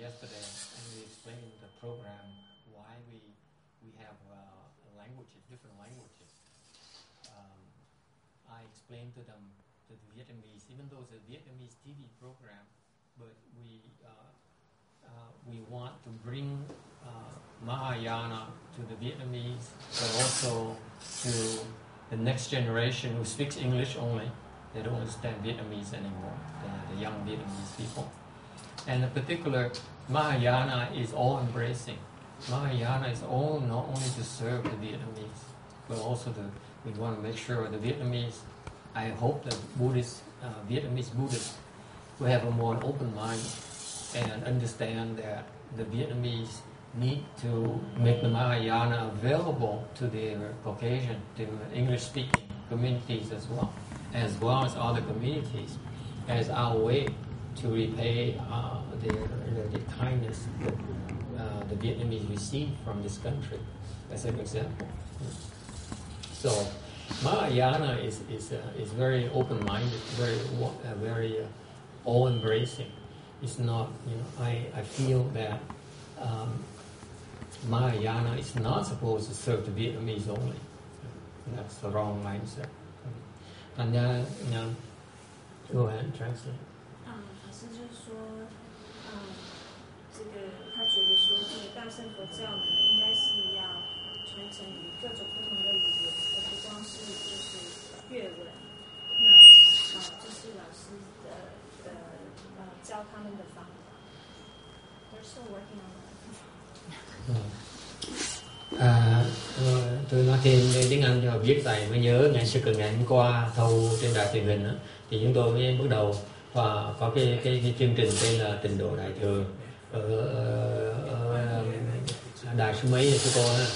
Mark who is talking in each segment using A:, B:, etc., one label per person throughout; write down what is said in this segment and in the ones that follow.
A: yesterday, and we explained the program why we have languages, different languages. I explained to them the Vietnamese, even though it's a Vietnamese TV program, but we want to bring Mahayana to the Vietnamese, but also to the next generation who speaks English only. They don't understand Vietnamese anymore, the young Vietnamese people. And in particular, Mahayana is all-embracing. Mahayana is all not only to serve the Vietnamese, but also we want to make sure the Vietnamese, I hope the Vietnamese Buddhists will have a more open mind and understand that the Vietnamese need to make the Mahayana available to their Caucasian, to English-speaking communities as well as other communities, as our way to repay the kindness that the Vietnamese receive from this country, as an example. So Mahayana is very open-minded, very all-embracing. It's not, I feel that Mahayana is not supposed to serve the Vietnamese only. That's the wrong mindset. And go ahead and translate.
B: 老师就是说，这个他觉得说，这个大乘佛教呢，应该是要传承于各种不同的语言，而不光是就是粤文。那这是老师的教他们的方法。They're still working on
A: Tôi nói thêm tiếng Anh cho biết tại mới nhớ ngày xưa ngày hôm qua thâu trên đài truyền hình đó, thì chúng tôi mới bắt đầu và có cái chương trình tên là Tịnh độ Đại thừa ở đài số mấy của cô ha,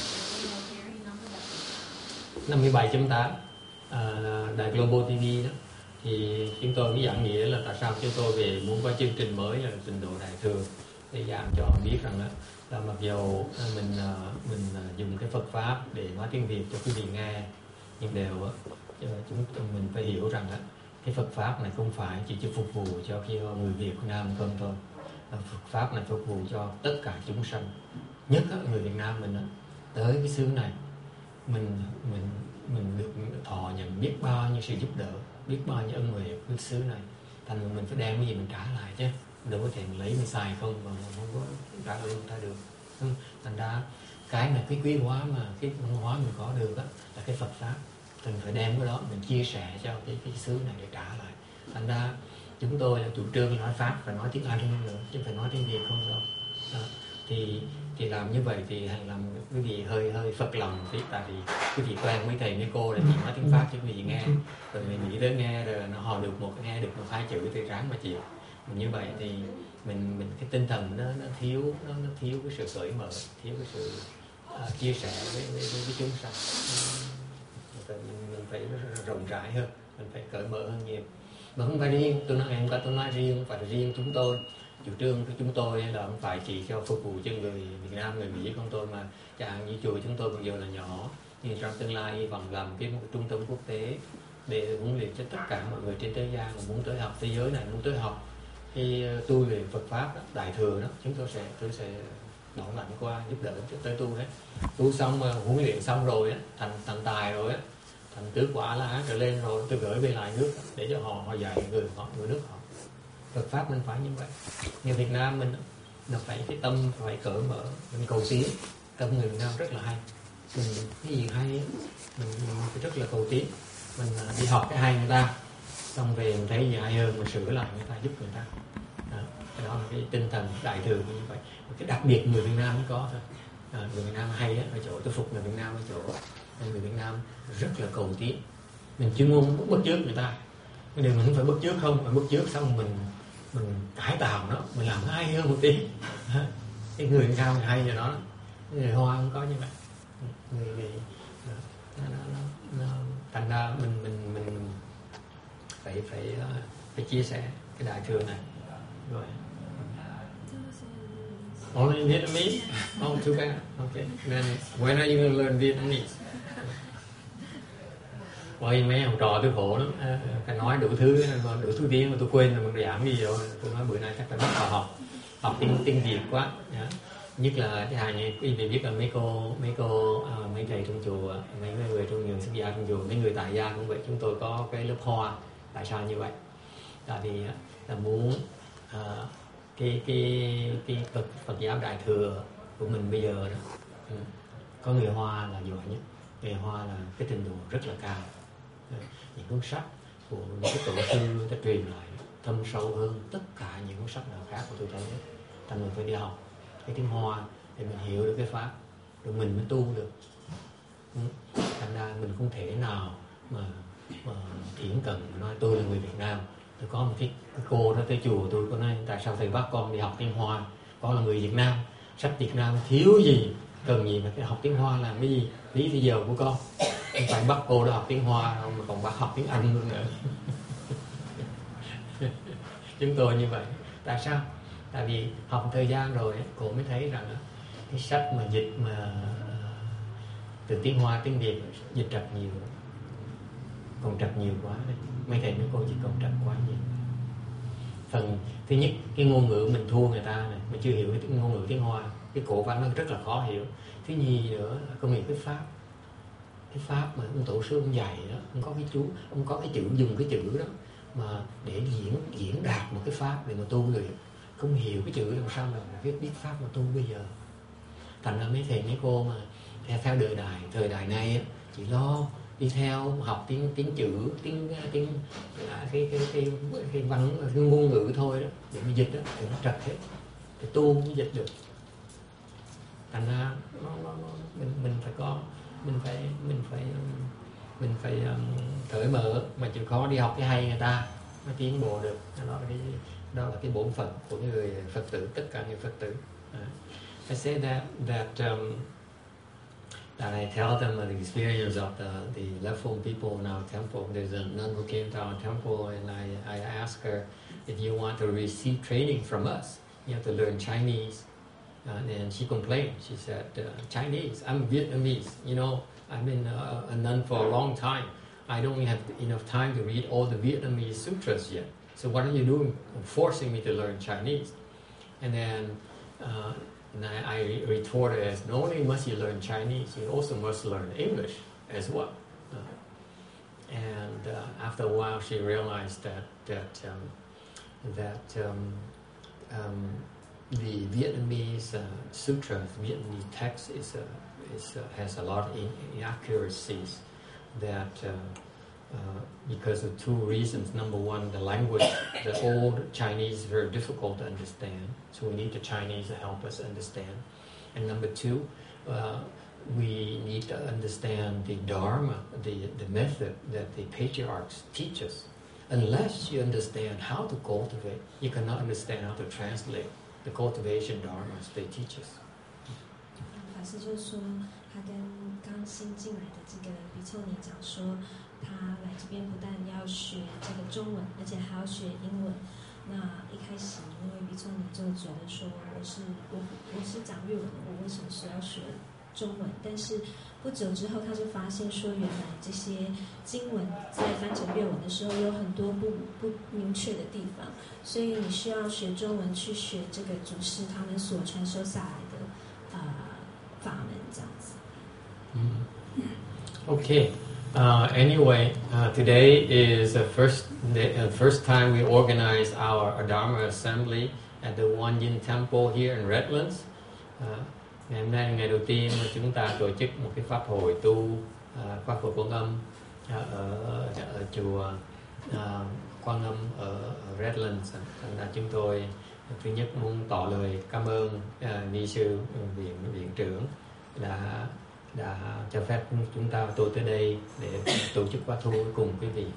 A: 57.8 đài Global TV đó, thì chúng tôi mới giảng nghĩa là tại sao chúng tôi về muốn có chương trình mới là Tịnh độ Đại thừa để giảng cho biết rằng đó là mặc dù mình dùng cái Phật pháp để nói tiếng Việt cho quý vị nghe, nhưng đều mình phải hiểu rằng đó, cái Phật pháp này không phải chỉ cho phục vụ cho người Việt Nam không thôi. Phật pháp này phục vụ cho tất cả chúng sanh, nhất là người Việt Nam mình đó, tới cái xứ này mình được thọ nhận biết bao nhiêu sự giúp đỡ, biết bao nhiêu ân huệ với xứ này, thành mình phải đem cái gì mình trả lại chứ. Đâu có thể lấy mình xài không mà không có trả ơn người ta được. Thành ra cái mà cái quý hóa mà cái văn hóa mình có được đó là cái Phật pháp, mình phải đem cái đó mình chia sẻ cho cái xứ này để trả lại. Thành ra chúng tôi là chủ trương nói pháp phải nói tiếng Anh hơn nữa, chứ phải nói tiếng Việt không đâu. Thì làm như vậy thì làm quý vị hơi phật lòng tí, tại vì quý vị quen mấy thầy mấy cô là chỉ nói tiếng pháp cho quý vị nghe, rồi mình nghĩ tới nghe rồi nó hò được nghe được một hai chữ thì ráng mà chịu. Như vậy thì mình cái tinh thần nó thiếu cái sự cởi mở, thiếu cái sự chia sẻ với chúng sanh. Mình phải rộng rãi hơn, mình phải cởi mở hơn nhiều. Mà không phải riêng tôi nói riêng, không phải là riêng chúng tôi. Chủ trương của chúng tôi là không phải chỉ cho phục vụ cho người Việt Nam, người Mỹ không tôi, mà chẳng hạn như chùa chúng tôi mặc dù là nhỏ nhưng trong tương lai hy vọng làm một trung tâm quốc tế để huấn luyện cho tất cả mọi người trên thế gian mà muốn tới học, thế giới này muốn tới học khi tu luyện Phật pháp đó, Đại thừa đó, tôi sẽ đón lãnh qua giúp đỡ tới tu hết. Tu xong mà huấn luyện xong rồi á, thành tài rồi á, thành tứ quả La Hán trở lên rồi, tôi gửi về lại nước để cho họ dạy người nước họ. Phật pháp mình phải như vậy. Như Việt Nam mình là phải cái tâm phải cởi mở, mình cầu tiến. Tâm người Việt Nam rất là hay, mình cái gì hay mình phải rất là cầu tiến. Mình đi học cái hay người ta, xong về mình thấy gì hay hơn mình sửa lại người ta, giúp người ta. Đó là cái tinh thần Đại thừa như vậy. Cái đặc biệt người Việt Nam mới có thôi. Người Việt Nam hay á, ở chỗ tôi phục người Việt Nam ở chỗ người Việt Nam rất là cầu tiến. Mình chuyên môn bắt chước người ta, cái điều mình không phải bắt chước không, mà bắt chước xong mình cải tạo nó, mình làm nó hay hơn một tí. Cái người Việt Nam hay cho nó, người Hoa không có như vậy. Nó thành ra mình phải chia sẻ cái Đại thừa này rồi. Only Vietnamese? Oh, too bad. Okay. Then when are you going to learn Vietnamese? Bởi mấy ông trò tôi khổ lắm, phải nói đủ thứ tiếng mà tôi quên rồi, mình giảng gì rồi. Tôi nói bữa nay chắc phải bắt vào học tiếng Việt quá. Nhất là cái hàng này, quý vị biết là mấy thầy trong chùa, mấy người trong nhiều xuất gia trong chùa, mấy người tại gia cũng vậy. Chúng tôi có cái lớp hoa. Tại sao như vậy? Tại vì là muốn cái Phật giáo Đại thừa của mình bây giờ đó, có người Hoa là giỏi nhất. Người Hoa là cái trình độ rất là cao. Những cuốn sách của những cái tổ sư đã truyền lại thâm sâu hơn tất cả những cuốn sách nào khác của tôi thấy. Thành mình phải đi học cái tiếng Hoa để mình hiểu được cái pháp, rồi mình mới tu được. Thành ra mình không thể nào mà thiển cận nói tôi là người Việt Nam. Tôi có một cái cô đó tới chùa tôi có nói tại sao thầy bắt con đi học tiếng Hoa, con là người Việt Nam, sách Việt Nam thiếu gì, cần gì mà phải học tiếng Hoa làm cái gì, lý bây giờ của con không phải bắt cô đó học tiếng Hoa đâu mà còn bắt học tiếng Anh luôn nữa. Chúng tôi như vậy. Tại sao? Tại vì học thời gian rồi cô mới thấy rằng cái sách mà dịch mà từ tiếng Hoa tiếng Việt dịch trật nhiều, còn trật nhiều quá đấy. Mấy thầy mấy cô chỉ còn trật quá nhiều. Phần thứ nhất cái ngôn ngữ mình thua người ta này, mình chưa hiểu cái ngôn ngữ tiếng Hoa, cái cổ văn nó rất là khó hiểu. Thứ nhì nữa là công nghiệp cái pháp mà ông tổ sư ông dạy đó, ông có cái chú, ông có cái chữ, dùng cái chữ đó mà để diễn đạt một cái pháp để mà tu luyện. Không hiểu cái chữ làm sao mà biết pháp mà tu bây giờ. Thành ra mấy thầy mấy cô mà theo thời đại này chỉ lo đi theo học tiếng chữ, cái văn, cái ngôn ngữ thôi đó để mà dịch đó thì nó trật hết, thì tu mới dịch được. Thành ra mình phải cởi mở mà chịu khó đi học cái hay người ta mới tiến bộ được. Đó là cái bổn phận của người Phật tử, tất cả người Phật tử. I say that I tell them the experience of the Lefong people in our temple. There's a nun who came to our temple, and I asked her, if you want to receive training from us, you have to learn Chinese. And she complained. She said, Chinese, I'm Vietnamese. You know, I've been a nun for a long time. I don't have enough time to read all the Vietnamese sutras yet. So what are you doing, forcing me to learn Chinese? And then I retorted as, not only must you learn Chinese, you also must learn English as well. And after a while, she realized that the Vietnamese sutras, Vietnamese text has a lot of inaccuracies. That because of two reasons. Number one, the language, the old Chinese is very difficult to understand, so we need the Chinese to help us understand. And number two, we need to understand the Dharma, the method that the patriarchs teach us. Unless you understand how to cultivate, you cannot understand how to translate the cultivation dharmas they teach us.
B: 法师就说，他跟刚新进来的这个比丘尼讲说，他来这边不但要学这个中文，而且还要学英文。那一开始，因为比丘尼就觉得说，我是讲日文的，我为什么是要学中文？但是不久之后，他就发现说，原来这些经文在翻成日文的时候有很多不明确的地方，所以你需要学中文去学这个祖师他们所传授下来的法门，这样子。
A: Okay. Anyway, today is the first time we organize our Dharma assembly at the One Yin Temple here in Redlands. Ngày hôm nay là ngày đầu tiên mà chúng ta tổ chức một cái pháp hội tu pháp hội Quan Âm ở chùa Quan Âm ở Redlands. Là chúng tôi thứ nhất muốn tỏ lời cảm ơn ni sư viện trưởng đã cho phép chúng ta tôi tới đây để tổ chức khóa tu cùng quý vị.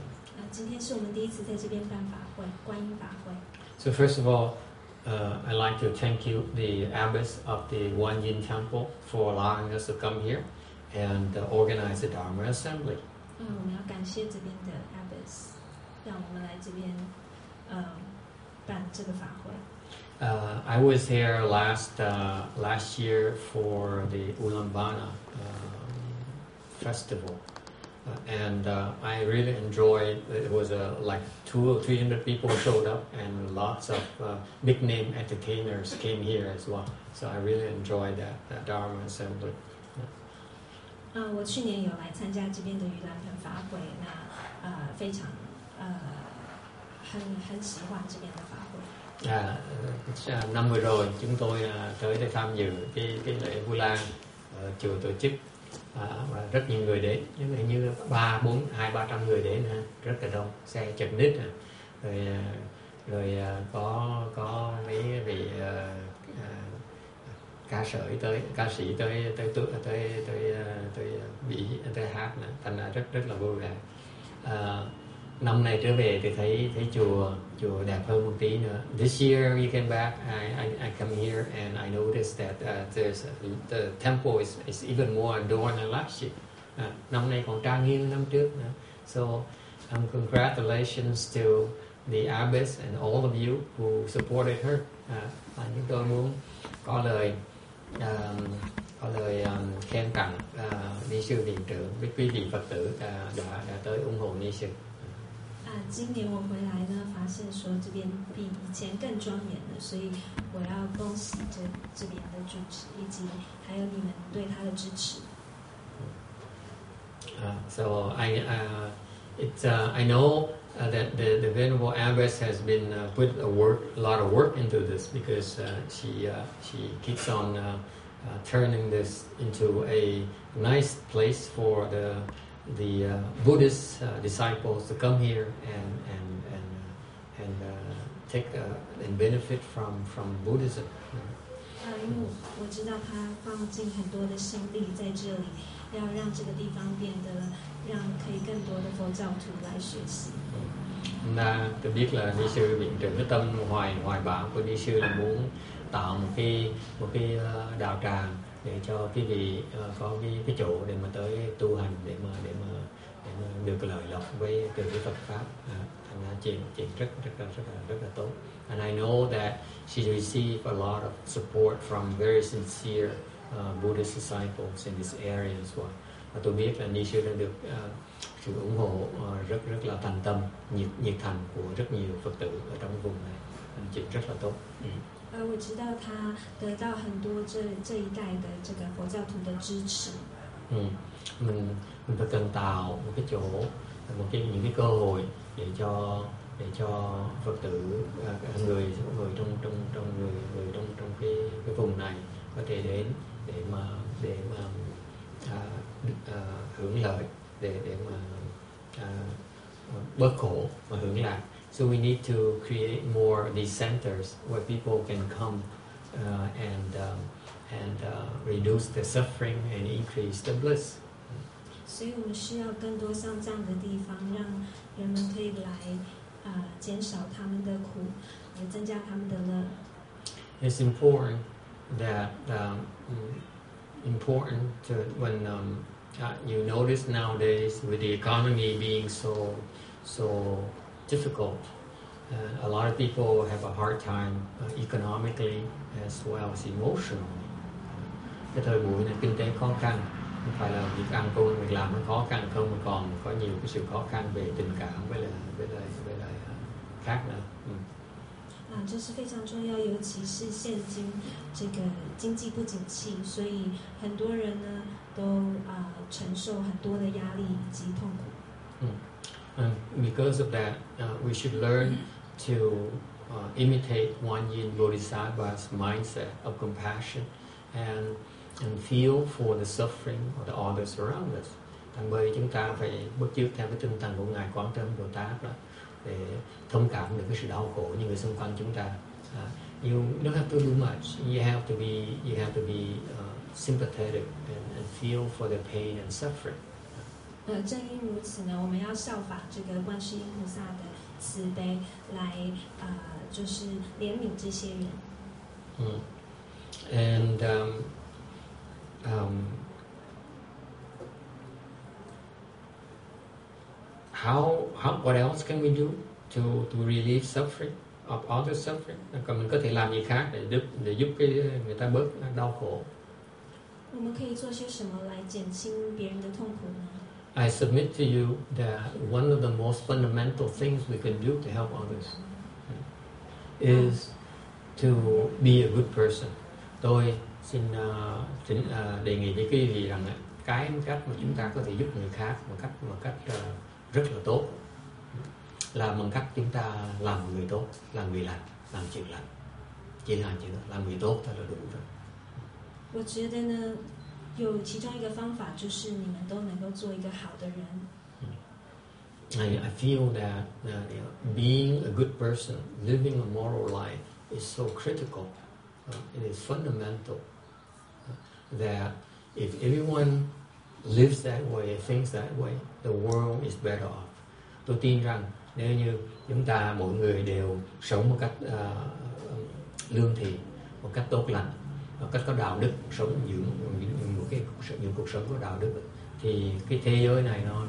A: So first of all, I'd like to thank you, the abbess of the One Yin Temple, for allowing us to come here and organize the Dharma assembly.
B: 我们要感谢这边的 abbess， 让我们来这边办这个法会。
A: I was here last year for the Ulaanbaatar festival, and I really enjoyed. It was like 200 or 300 people showed up, and lots of big name entertainers came here as well. So I really enjoyed that Dharma assembly.
B: 我去年有来参加这边的盂兰盆法会，那非常很喜欢这边的法会。
A: Năm vừa rồi chúng tôi tới để tham dự cái lễ Vu Lan chùa tổ chức, và rất nhiều người đến, hình như 200-300 người đến, rất là đông, xe chật ních, rồi có mấy vị ca sĩ tới tới hát nữa, thành ra rất là vui vẻ. Năm này trở về thì thấy chùa đẹp hơn một tí nữa. This year we came back, I come here and I noticed that the temple is even more adorned than last year. Năm nay còn trang nghiêm năm trước nữa. So congratulations to the abbess and all of you who supported her. Chúng tôi muốn có lời khen tặng ni sư viện trưởng với quý vị Phật tử đã tới ủng hộ ni sư.
B: 今年我回来呢，发现说这边比以前更庄严了，所以我要恭喜这边的主持，以及还有你们对他的支持。
A: So I know that the Venerable Abbess has been put a lot of work into this, because she keeps on turning this into a nice place for the Buddhist disciples to come here and take and benefit from Buddhism.
B: 因为我知道他放进很多的心力在这里，要让这个地方变得让可以更多的佛教徒来学习。
A: Tôi biết là ni sư viện trưởng cái tâm hoài bão của ni sư là muốn tạo một cái đạo tràng để cho quý vị có cái chỗ để mà tới tu hành, để mà được lợi lộc với từ cái Phật pháp. Thành ra chuyện rất là tốt. And I know that she received a lot of support from very sincere Buddhist disciples in this area as well. Và tôi biết là ni sư đã được sự ủng hộ rất là thành tâm, nhiệt thành của rất nhiều Phật tử ở trong vùng này. Chuyện rất là tốt.
B: 我知道他得到很多这一代的这个佛教徒的支持。
A: Mình phải cần tạo một cái chỗ, những cái cơ hội để cho Phật tử, người trong cái vùng này có thể đến để mà hưởng lợi, để mà bớt khổ và hưởng lạc. So we need to create more of these centers where people can come and reduce the suffering and increase the bliss.
B: 所以我们需要更多像这样的地方，让人们可以来减少他们的苦，也增加他们的乐。
A: It's important that when you notice nowadays with the economy being so difficult, a lot of people have a hard time economically as well as emotionally. Cái thời buổi này kinh tế khó khăn, không phải là việc ăn công việc làm nó khó khăn không, mà còn có nhiều cái sự khó khăn về tình cảm với lại khác nữa.
B: 这是非常重要，尤其是现今这个经济不景气，所以很多人呢都承受很多的压力以及痛苦。
A: And because of that, we should learn to imitate Kuan Yin Bodhisattva's mindset of compassion and feel for the suffering of the others around us. Thành bởi chúng ta phải bước trước theo cái tinh thần của Ngài Quán Thế Âm Bồ Tát đó, để thông cảm được cái sự đau khổ như người xung quanh chúng ta. You don't have to do much. You have to be sympathetic and feel for the pain and suffering.
B: 正因如此呢，我们要效法这个观世音菩萨的慈悲，来就是怜悯这些人。
A: And what else can we do to relieve suffering of other suffering? Còn mình có thể làm gì khác để giúp người ta bớt đau khổ?
B: 我们可以做些什么来减轻别人的痛苦呢？
A: I submit to you that one of the most fundamental things we can do to help others is to be a good person. Tôi xin đề nghị với quý vị rằng cái cách mà chúng ta có thể giúp người khác một cách rất là tốt là bằng cách chúng ta làm người tốt, làm người lành, làm chuyện lành. Chỉ làm chuyện đó, làm người tốt thôi là đủ rồi.
B: 我觉得呢，有其中一个方法就是你们都能够做一个好的人。
A: I feel that being a good person, living a moral life is so critical. It is fundamental that if everyone lives that way, thinks that way, the world is better off. Tôi tin rằng nếu như chúng ta mỗi người đều sống một cách lương thiện, một cách tốt lành, một cách có đạo đức, sống những cuộc sống có đạo đức, thì cái thế giới này nó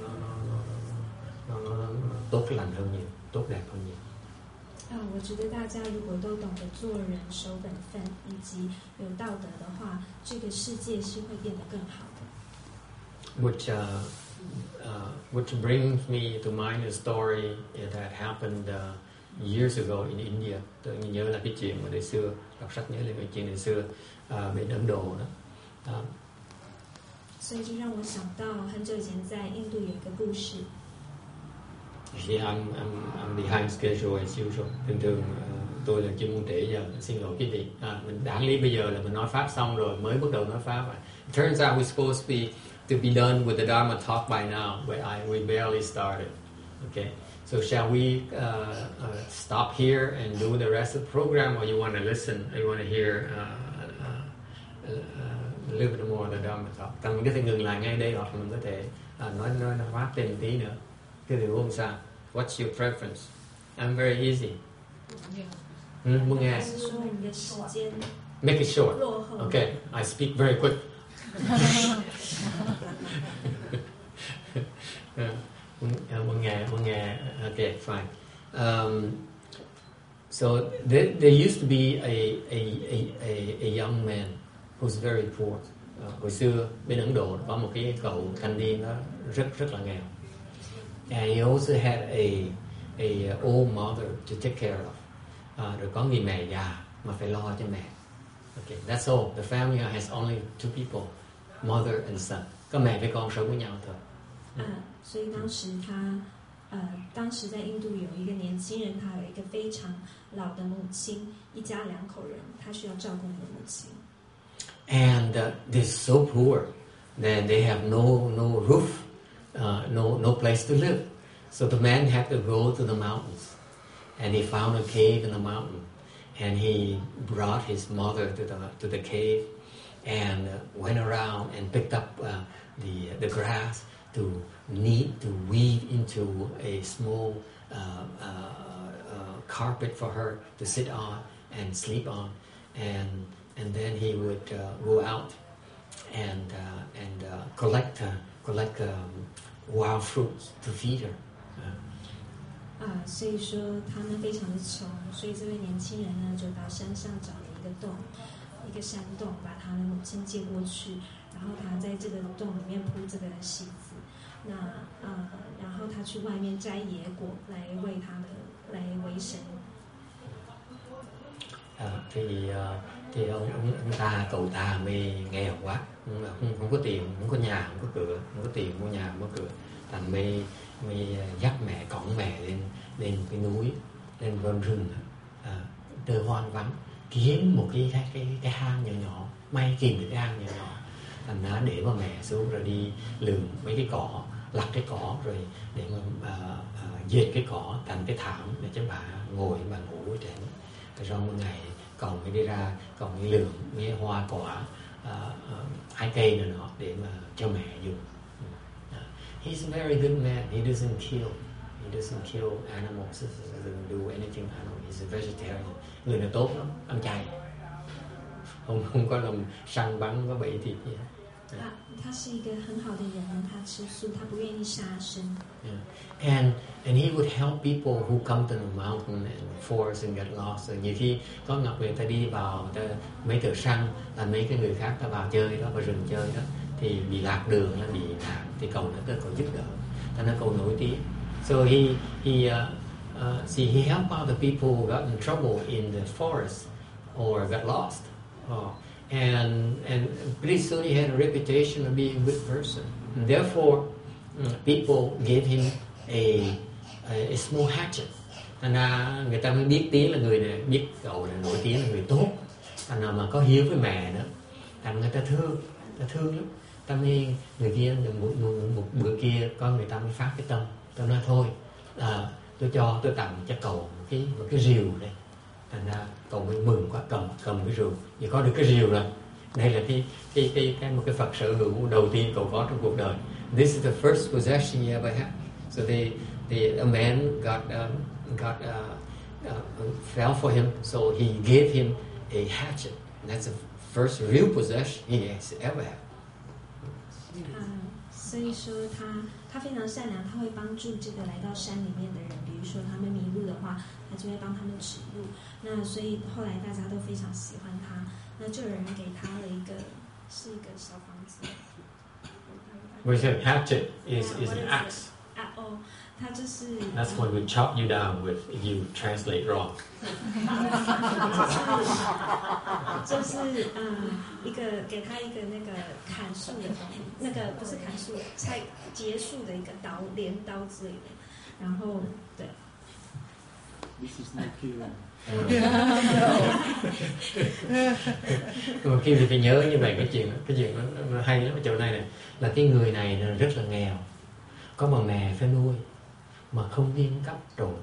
A: tốt lành hơn nhiều, tốt đẹp hơn nhiều.
B: 我觉得大家如果都懂得做人、守本分以及有道德的话，这个世界是会变得更好的。
A: Which brings me to mind a story that happened years ago in India. Tôi nhớ là cái chuyện mà đời xưa, đọc sách nhớ là cái chuyện đời xưa bên Ấn Độ đó.
B: 所以就让我想到很久以前在印度有一个故事。
A: See, I'm behind schedule as usual. Thường tôi là chuyên môn trễ giờ, xin lỗi quý vị. Mình đáng lý bây giờ là mình nói pháp xong rồi mới bắt đầu nói pháp. It turns out we're supposed to be done with the Dharma talk by now, but we barely started. Okay, so shall we stop here and do the rest of the program, or you want to listen? Or you want to hear a little bit more of the Dharma talk? Thì mình có thể ngừng lại ngay đây, hoặc mình có thể nói pháp thêm tí nữa. Cái điều không sao. What's your preference? I'm very easy. Muốn nghe? Make it short. Okay, I speak very quick. Muốn nghe. Okay, fine. So there used to be a young man who's very poor. Hồi xưa bên Ấn Độ có một cái cậu thanh niên đó rất là nghèo. And he also had a old mother to take care of. Rồi có người mẹ già mà phải lo cho mẹ. Okay, that's all. The family has only two people, mother and son. Có mẹ với con sống với nhau thôi.
B: 所以当时在印度有一个年轻人，他有一个非常老的母亲，一家2口人，他需要照顾那个母亲。
A: And they're so poor that they have no roof. No place to live. So the man had to go to the mountains, and he found a cave in the mountain, and he brought his mother to the cave, and went around and picked up the grass to weave into a small carpet for her to sit on and sleep on, and then he would go out and collect wild fruits to feed her.
B: 所以说他们非常的穷，所以这位年轻人呢就到山上找了一个洞，一个山洞，把他的母亲接过去，然后他在这个洞里面铺这个席子，然后他去外面摘野果来为生。
A: Thì cậu ta mê nghèo quá, không có tiền, không có nhà, không có cửa, không có tiền mua nhà, không có cửa, thành mê dắt mẹ, cõng mẹ lên cái núi, lên rừng tơ hoang vắng, kiếm một cái hang nhỏ nhỏ, may tìm được cái hang nhỏ nhỏ, thành ra để mà mẹ xuống rồi đi lượm mấy cái cỏ, lặt cái cỏ rồi để mà dệt cái cỏ thành cái thảm để cho bà ngồi bà ngủ ở trên. Rồi một ngày cậu mới đi ra, cậu mới lượm mấy hoa quả, hai cây nữa nọ để mà cho mẹ dùng. He's a very good man. He doesn't kill animals. He doesn't do anything animal. He's a vegetarian. Người này tốt lắm, ăn chay. Không có làm săn bắn, có bẫy thịt gì hết.
B: 他是一个很好的人，他吃素，他不愿意杀生。
A: And he would help people who come to the mountain and forest and get lost. Rồi nhiều khi có người ta đi vào mấy thợ săn là mấy cái người khác ta vào chơi đó, vào rừng chơi đó, thì bị lạc đường, bị nạn, thì cầu nó tới cầu giúp đỡ, thành ra cầu nổi tiếng. So he helped out the people who got in trouble in the forest or got lost. And pretty soon he had a reputation of being a good person. And therefore, people gave him a small hatchet. Thành ra người ta mới biết tiếng là người này, biết cậu này nổi tiếng là người tốt. Thành ra mà có hiếu với mẹ nữa, thành người ta thương lắm. Ta mới người kia một bữa kia con người ta mới phát cái tâm, tôi nói thôi, tôi tặng cho cậu một cái rìu đây. Thành ra cậu mới mừng quá, cầm cái rìu, vì có được cái rìu rồi. Đây là một cái Phật sở hữu đầu tiên cậu có trong cuộc đời. This is the first possession he ever had. So a man fell for him, so he gave him a hatchet. That's the first real possession he has ever had.
B: 所以说他非常善良，他会帮助这个来到山里面的人，比如说他们迷路的话，他就会帮他们指路。那所以后来大家都非常喜欢他，那就有人给他了一个小房子。
A: We said hatchet is an axe.
B: 他就是。
A: That's what we chop you down with if you translate wrong.
B: 就是一个给他一个那个砍树的东西，那个不是砍树，菜结束的一个刀，镰刀之类的。然后对。
C: This is not cute.
A: Khi thì phải nhớ như vậy, cái chuyện nó hay lắm ở chỗ này này, là cái người này rất là nghèo, có bà mẹ phải nuôi mà không đi cắp trộm,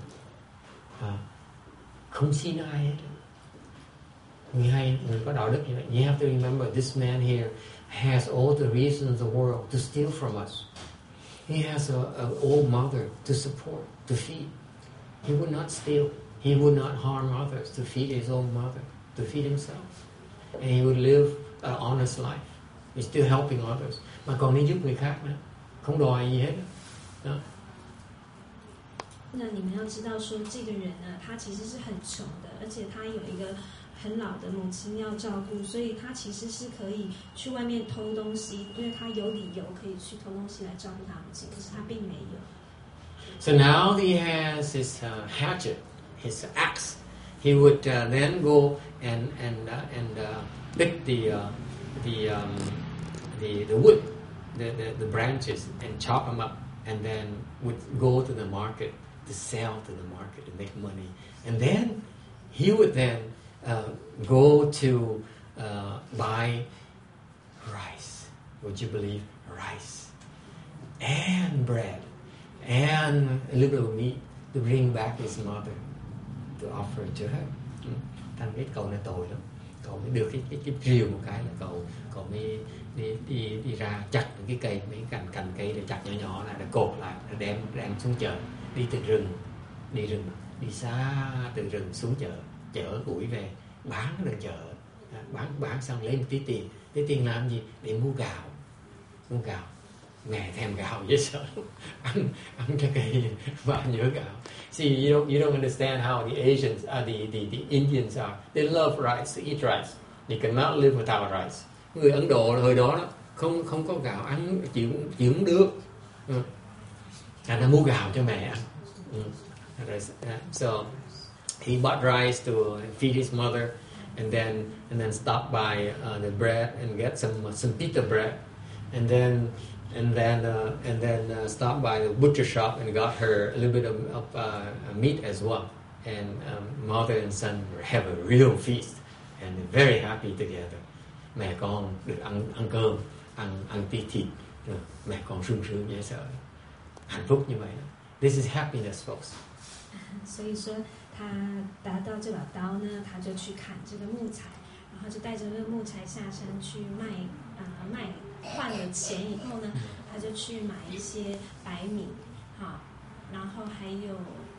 A: không xin ai hết. Người có đạo đức như vậy. You have to remember this man here has all the reasons in the world to steal from us. He has an old mother to support, to feed. He would not steal. He would not harm others to feed his own mother, to feed himself. And he would live an honest life. He's still helping others. Mà còn đi giúp người khác nữa, không đòi gì hết đó.
B: 那你们要知道说，这个人呢，他其实是很穷的，而且他有一个很老的母亲要照顾，所以他其实是可以去外面偷东西，因为他有理由可以去偷东西来照顾他母亲，可是他并没有。
A: So now he has his hatchet, his axe. He would then go and pick the wood, the branches, and chop them up, and then would go to the market to sell to the market to make money. And then he would then go to buy rice. Would you believe? Rice and bread and a little meat to bring back his mother to offer to her. Thành biết cậu này tội lắm. Cậu mới được cái rìu một cái là cậu mới đi ra chặt những cái cây, mấy cành cây để chặt nhỏ lại, để cột lại, để đem xuống chợ, đi từ rừng, đi xa từ rừng xuống chợ củi về, bán ở chợ, bán xong lấy một tí tiền làm gì? Để mua gạo. Mẹ thèm gạo dễ sợ, ăn cái cây và nhớ gạo. See, you don't understand how the Asians, the Indians are. They love rice, they eat rice. They cannot live without rice. Người Ấn Độ hồi đó không có gạo ăn, chịu không được. Thành ra mua gạo cho mẹ ăn. So he bought rice to feed his mother, and then stop by the bread and get some pita bread, and then stopped by the butcher shop and got her a little bit of meat as well. And mother and son have a real feast, and they're very happy together. Mẹ con được ăn cơm, ăn tí thịt, mẹ con sung sướng dễ sợ, hạnh phúc như vậy. This is happiness, folks.
B: 所以说，他拿到这把刀呢，他就去砍这个木材，然后就带着这个木材下山去卖，换了钱以后呢，他就去买一些白米，好，然后还有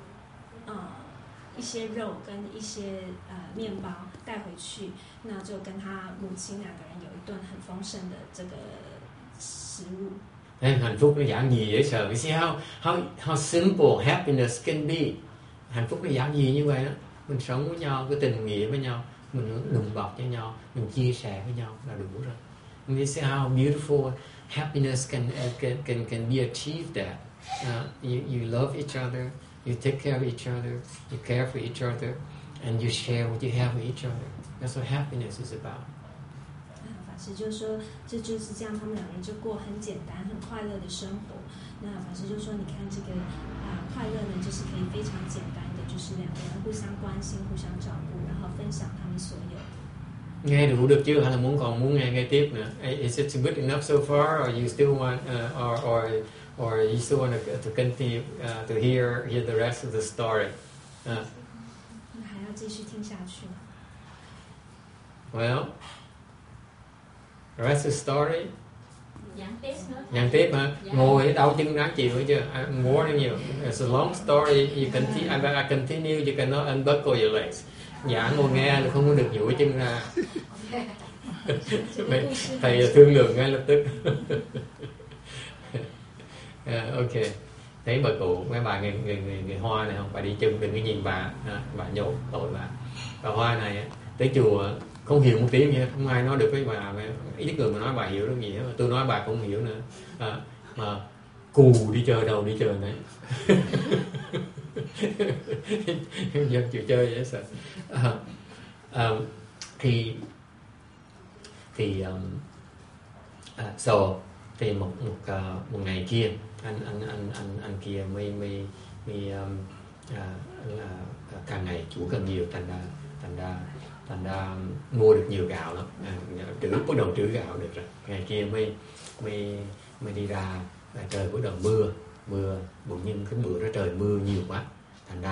B: 一些肉跟一些面包带回去，那就跟他母亲两个人有一顿很丰盛的这个食物。
A: Hạnh phúc nó giản dị dễ sợ. You see how simple happiness can be. Hạnh phúc nó giản dị như vậy đó. Mình sống với nhau, cái tình nghĩa với nhau, mình đùm bọc cho nhau, mình chia sẻ với nhau là đủ rồi. This is how beautiful happiness can be achieved. That you love each other, you take care of each other, you care for each other, and you share what you have with each other. That's what happiness is about.
B: 法师就说，这就是这样，他们两人就过很简单、很快乐的生活。那法师就说，你看这个快乐呢，就是可以非常简单的，就是两个人互相关心、互相照顾，然后分享他们所有。
A: Nghe đủ được chưa? Hay là còn muốn nghe tiếp nữa? Is it good enough so far, or you still want, or you still want to continue to hear the rest of the story?
B: 还要继续听下去吗？
A: Well, the rest of the story. Nhắn tiếp hả? Ngồi đau chân ráng chịu hết chưa? More than nhiều. It's a long story. You continue. You cannot unbuckle your legs. Dạ ngồi nghe là không có được duỗi chân ra. Thầy thương lượng ngay lập tức. Ok. Thấy bà cụ, mấy bà người Hoa này không? Bà đi chân đừng có nhìn bà nhột tội bà. Bà Hoa này tới chùa không hiểu một tiếng gì, không ai nói được với bà, ít người mà nói bà hiểu được gì hết, tôi nói bà cũng không hiểu nữa. Mà cù đi chơi đâu đi chơi này. Dân chịu chơi dễ sợ. Thì một ngày kia anh kia mới càng ngày chủ càng nhiều, thành ra mua được nhiều gạo lắm, bắt đầu trữ gạo được rồi. Ngày kia mới đi ra, trời bắt đầu mưa nhưng cái bữa đó trời mưa nhiều quá, thành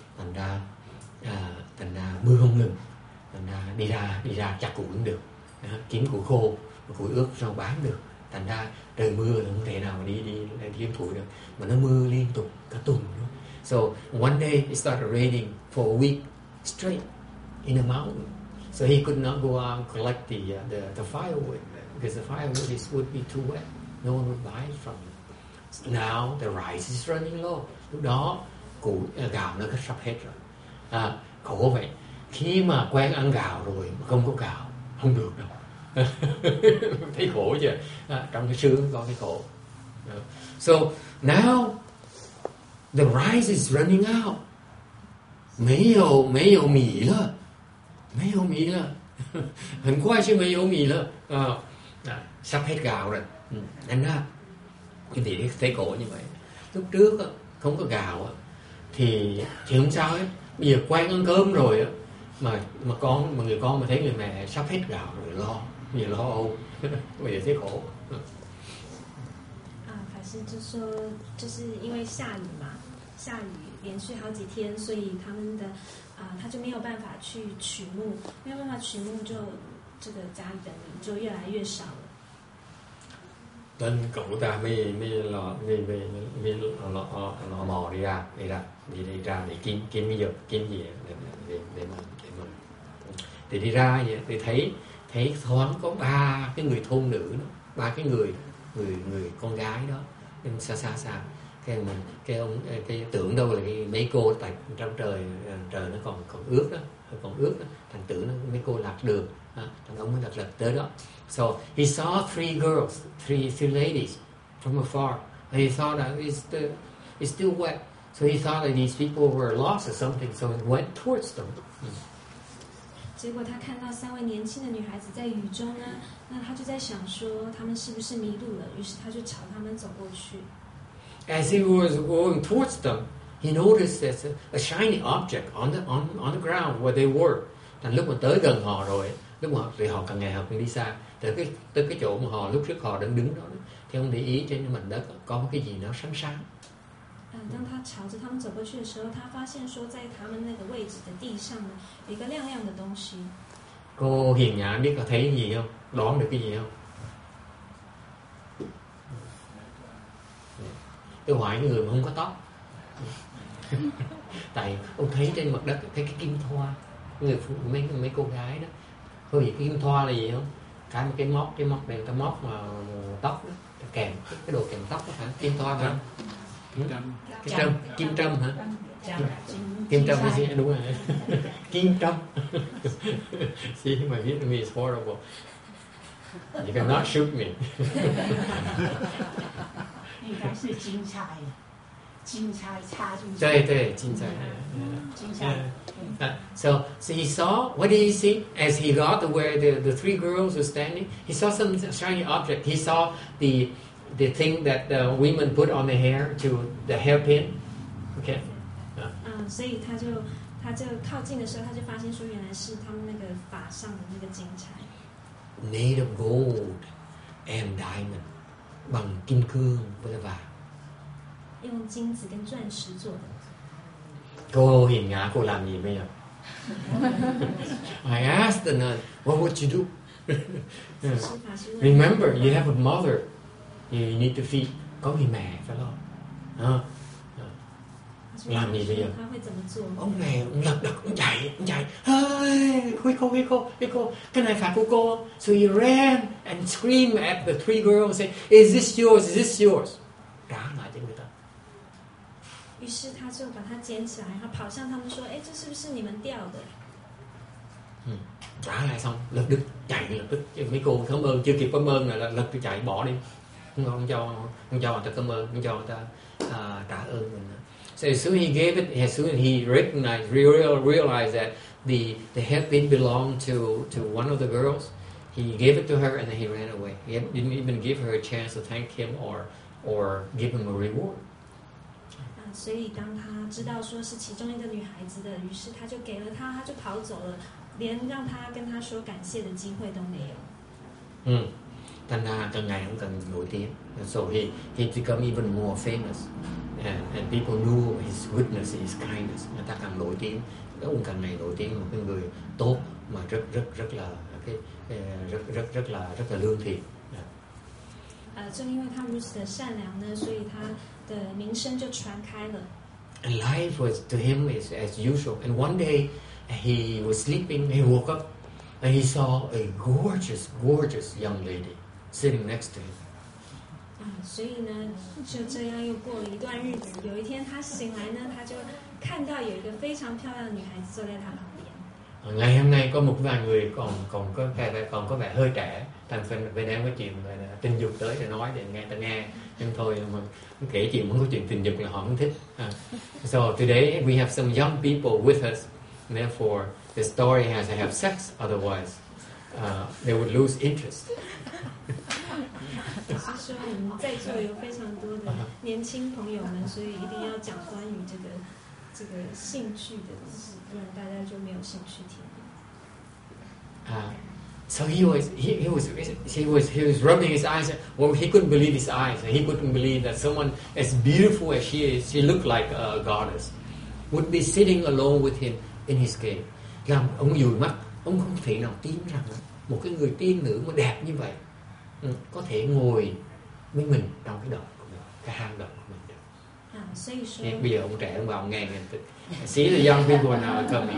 A: ra mưa không ngừng, thành ra đi ra chặt củi cũng được, kiếm củi khô, củi ướt rau bán được, thành ra trời mưa là không thể nào mà đi kiếm củi được, mà nó mưa liên tục cả tuần nữa. So one day it started raining for a week straight in the mountain, so he could not go out and collect the firewood because the firewood would be too wet. No one would buy it from him. Now the rice is running low. Lúc đó gạo nó sắp hết rồi. Khổ vậy. Khi mà quen ăn gạo rồi mà không có gạo không được đâu. Thấy khổ chưa? Trong cái sướng có cái khổ. So now the rice is running out. 没有米了，很快就没有米了. Sắp hết gạo rồi. Nên ra quý vị thấy khổ như vậy. Lúc trước không có gạo thì không sao hết. Bây giờ quen ăn cơm rồi mà người con mà thấy người mẹ sắp hết gạo rồi bây giờ lo âu. Bây giờ thấy khổ.
B: 法师就说，就是因为下雨连续好几天，所以他就没有办法去取木，没有办法取木，就这个家里的米就越来越少了。
A: Nên cậu ta mới lò mò đi ra để kiếm cái gì để mà thì đi ra vậy thì thấy thoáng có ba cái người thôn nữ đó, ba cái người con gái đó, nên xa cái tưởng đâu là mấy cô tại trong trời nó còn ướt đó, thành tưởng nó mấy cô lạc đường, thằng ông mới lật tới đó. So he saw three ladies from afar. He thought that it's still wet, so he thought that these people were lost or something, so he went towards them.
B: 结果他看到三位年轻的女孩子在雨中呢，那他就在想说他们是不是迷路了，于是他就朝他们走过去。
A: As he was going towards them, he noticed there's a shiny object on the ground where they were. Thành lúc mà tới gần họ rồi, lúc mà họ càng ngày họ càng đi xa, tới cái chỗ mà lúc trước họ đang đứng đó, thì ông để ý trên cái mảnh đất có một cái gì nó sáng sáng.
B: 当他朝着他们走过去的时候，他发现说，在他们那个位置的地上呢，有一个亮亮的东西。
A: Cô hiền nhã biết có thấy cái gì không? Đoán được cái gì không? Tôi hỏi cái người mà không có tóc. Tại ông thấy trên mặt đất thấy cái kim thoa, mấy cô gái đó. Có biết cái kim thoa là gì không? Cái móc này người ta móc mà tóc đó, kèm cái đồ kèm tóc đó hả? Kim thoa hả? Kim trâm hả? Kim trâm hay gì? Đúng rồi. Kim trâm. See, my Vietnamese is horrible. You cannot shoot me.
D: 应该是金菜插进去。
A: 对，金菜。
D: 金菜。
A: So he saw, what did he see? As he got to where the three girls were standing, he saw some shiny object. He saw the thing that the women put on the hair to the hairpin. Okay.
B: 所以他就靠近的时候，他就发现说，原来是他们那个发上的那个金钗。
A: Made of gold and diamond. Bằng kim cương với vàng.
B: 用金子跟钻石做的。
A: Cô hiền ngã, cô làm gì bây giờ? I asked the nun, what would you do? Remember, you have a mother. You need to feed. Có người mẹ phải lo. Làm gì bây giờ? Ông này, ông lật đật, ông chạy. Hey, cô, cái này phải của cô. So he ran and screamed at the three girls, saying, is this yours? Trả lại cho người ta.
B: 于是他就把它捡起来，然后跑向他们说：“哎，这是不是你们掉的？”
A: Trả lại xong, lập tức chạy lập tức. Mấy cô cảm ơn, chưa kịp cảm ơn là lập tức chạy bỏ đi. Không cho người ta cảm ơn, không cho người ta trả ơn mình. So as soon as he gave it, as soon as he realized that the hairpin belonged to one of the girls, he gave it to her and then he ran away. He didn't even give her a chance to thank him or give him a reward.
B: 所以当他知道说是其中一个女孩子的，于是他就给了她，他就跑走了，连让她跟他说感谢的机会都没有。
A: Thành ra càng ngày cũng càng nổi tiếng. So he become even more famous, and people knew his goodness, his kindness. Người ta càng nổi tiếng, ông càng ngày nổi tiếng, một cái người tốt mà rất là lương thiện.
B: 正因为他如此的善良呢，所以他的名声就传开了。
A: And life was to him is as usual. And one day he was sleeping, he woke up, and he saw a gorgeous young lady sitting next to him.
B: 所以呢，就这样又过了一段日子。有一天他醒来呢，他就看到有一个非常漂亮的女孩子坐在他旁边。
A: Ngày hôm nay có một vài người còn có vẻ hơi trẻ, thành phần Việt Nam có chuyện là tình dục tới để nói để nghe ta nghe, nhưng thôi mà kể chuyện muốn có chuyện tình dục là họ không thích. So today we have some young people with us, therefore the story has to have sex, otherwise they would lose interest.
B: 是说我们在座有非常多的年轻朋友们，所以一定要讲关于这个兴趣的东西，不然大家就没有兴趣听。
A: So he was rubbing his eyes. Well, he couldn't believe his eyes. He couldn't believe that someone as beautiful as she is, she looked like a goddess, would be sitting alone with him in his cave. Làm ông dụi mắt, ông không thể nào tin rằng một cái người tiên nữ mà đẹp như vậy có thể ngồi với mình trong cái động của mình, cái hang động của mình.
B: 所以说
A: bây giờ ông trẻ ông vào ông nghe nghe see the young people now coming.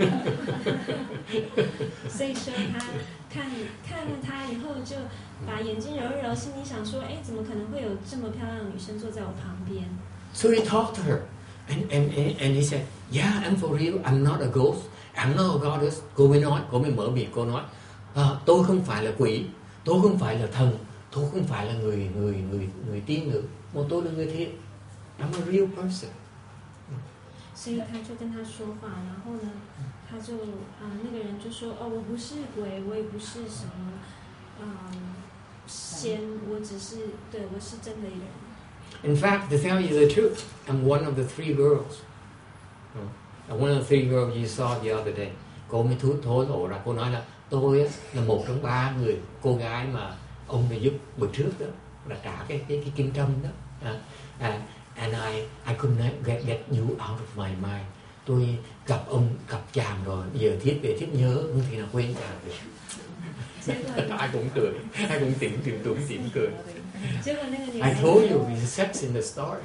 B: 所以说他看了他以后，就把眼睛揉一揉，心里想说：哎，怎么可能会有这么漂亮的女生坐在我旁边？
A: So he talked to her, and he said, "Yeah, I'm for real. I'm not a ghost. I'm not a goddess." Cô mới mở miệng cô nói, tôi không phải là quỷ, tôi không phải là thần, tôi không phải là người tiên nữ, mà tôi là người thiện. I'm a real person.
B: 所以他就跟他说话，然后呢，他就那个人就说：哦，我不是鬼，我也不是什么仙，我只是我是真的一个人。
A: In fact, to tell you the truth, I'm one of the three girls. One of the three girls you saw the other day. Cô mới thối lộ ra, cô nói là tôi là một trong 3 người cô gái mà ông đã giúp bữa trước đó, là trả cái kim trâm đó. And I could not get you out of my mind. Tôi gặp chàng rồi, giờ thiết nhớ, không thể nào quên chàng được. Ai cũng cười, ai cũng tìm cười. I told you it's sex in the story.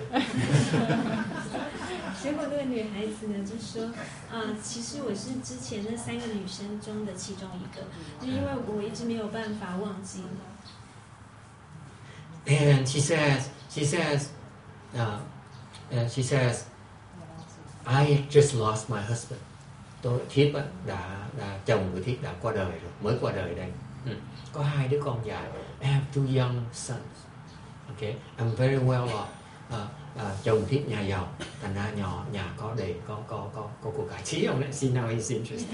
B: 结果那个女孩子呢就说：其实我是之前那3个女生中的其中一个，就因为我一直没有办法忘记。
A: And she says, I just lost my husband. Thiếp đã chồng của Thiếp đã qua đời rồi, mới qua đời đây.
E: Có 2 đứa con dài. I have 2 young sons. Okay, I'm very well off. Chồng thiếp nhà giàu, thành ra nhà có để có của cải. See ông đấy, see now he's interested.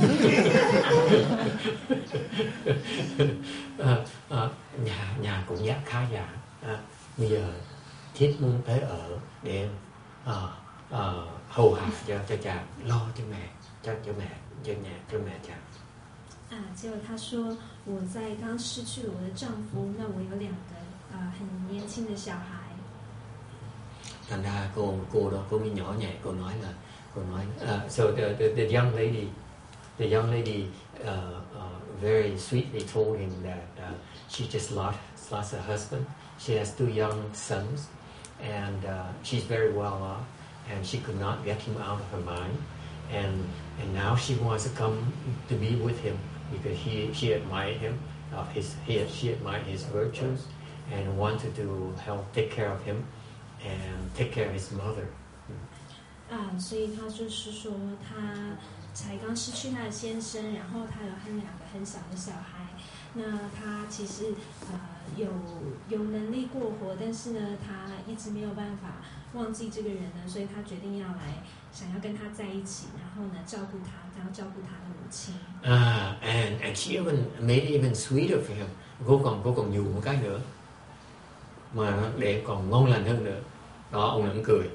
E: Nhà cũng khá giả. Bây giờ thiếp muốn tới ở để hầu hạ cho cha, lo cho mẹ, cho mẹ cha.
B: 结果他说，我在刚失去了我的丈夫，那我有2个很年轻的小孩。
E: Thành ra cô mới nhỏ nhẹ, cô nói so the young lady very sweetly told him that she just lost her husband. She has 2 young sons, and she's very well off, and she could not get him out of her mind, and now she wants to come to be with him because she admired him, she admired his virtues, and wanted to help take care of him. And take care of his mother.
B: 所以他就是说，他才刚失去他的先生，然后他有和2个很小的小孩。那他其实有能力过活，但是呢，他一直没有办法忘记这个人呢，所以他决定想要跟他在一起，然后呢照顾他，然后照顾他的母亲。
E: And she even made it even sweeter for him. Cô còn nhiều một cái nữa. Mà để còn ngon lành hơn nữa. Đó, ông này cũng cười.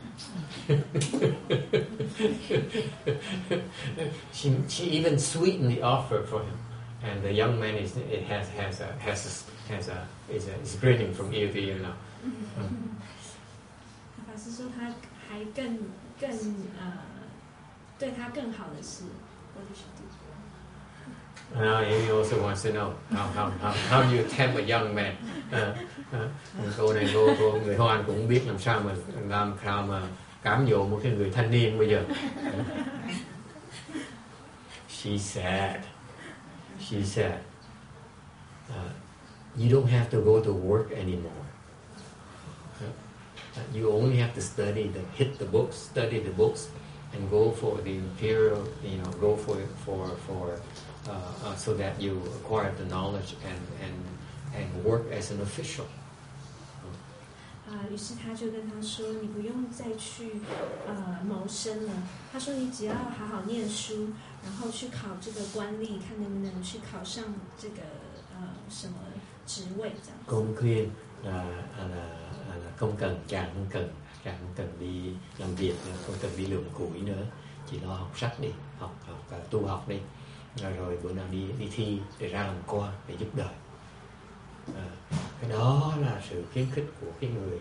E: She even sweetened the offer for him, and the young man is grinning from ear to ear now.
B: 法师说他还更对他更好的是 What did she do?
E: He also wants to know how do you tempt a young man. Cô này cô người Hoa cũng biết làm sao mà cám dỗ một cái người thanh niên bây giờ. She said, you don't have to go to work anymore. You only have to study study the books, and go for the imperial, go for so that you acquire the knowledge and work as an official.
B: 于是他就跟他说：“你不用再去谋生了。”他说：“你只要好好念書，然後去考這個官吏，看能不能去考上這個什麼職位這樣。”
E: Cô khuyên là không cần, chàng không cần đi làm việc nữa, không cần đi lượm củi nữa, chỉ lo học sách đi, học tu học đi, rồi bữa nào đi thi để ra làm quan để giúp đời. Cái đó là sự khuyến khích của cái người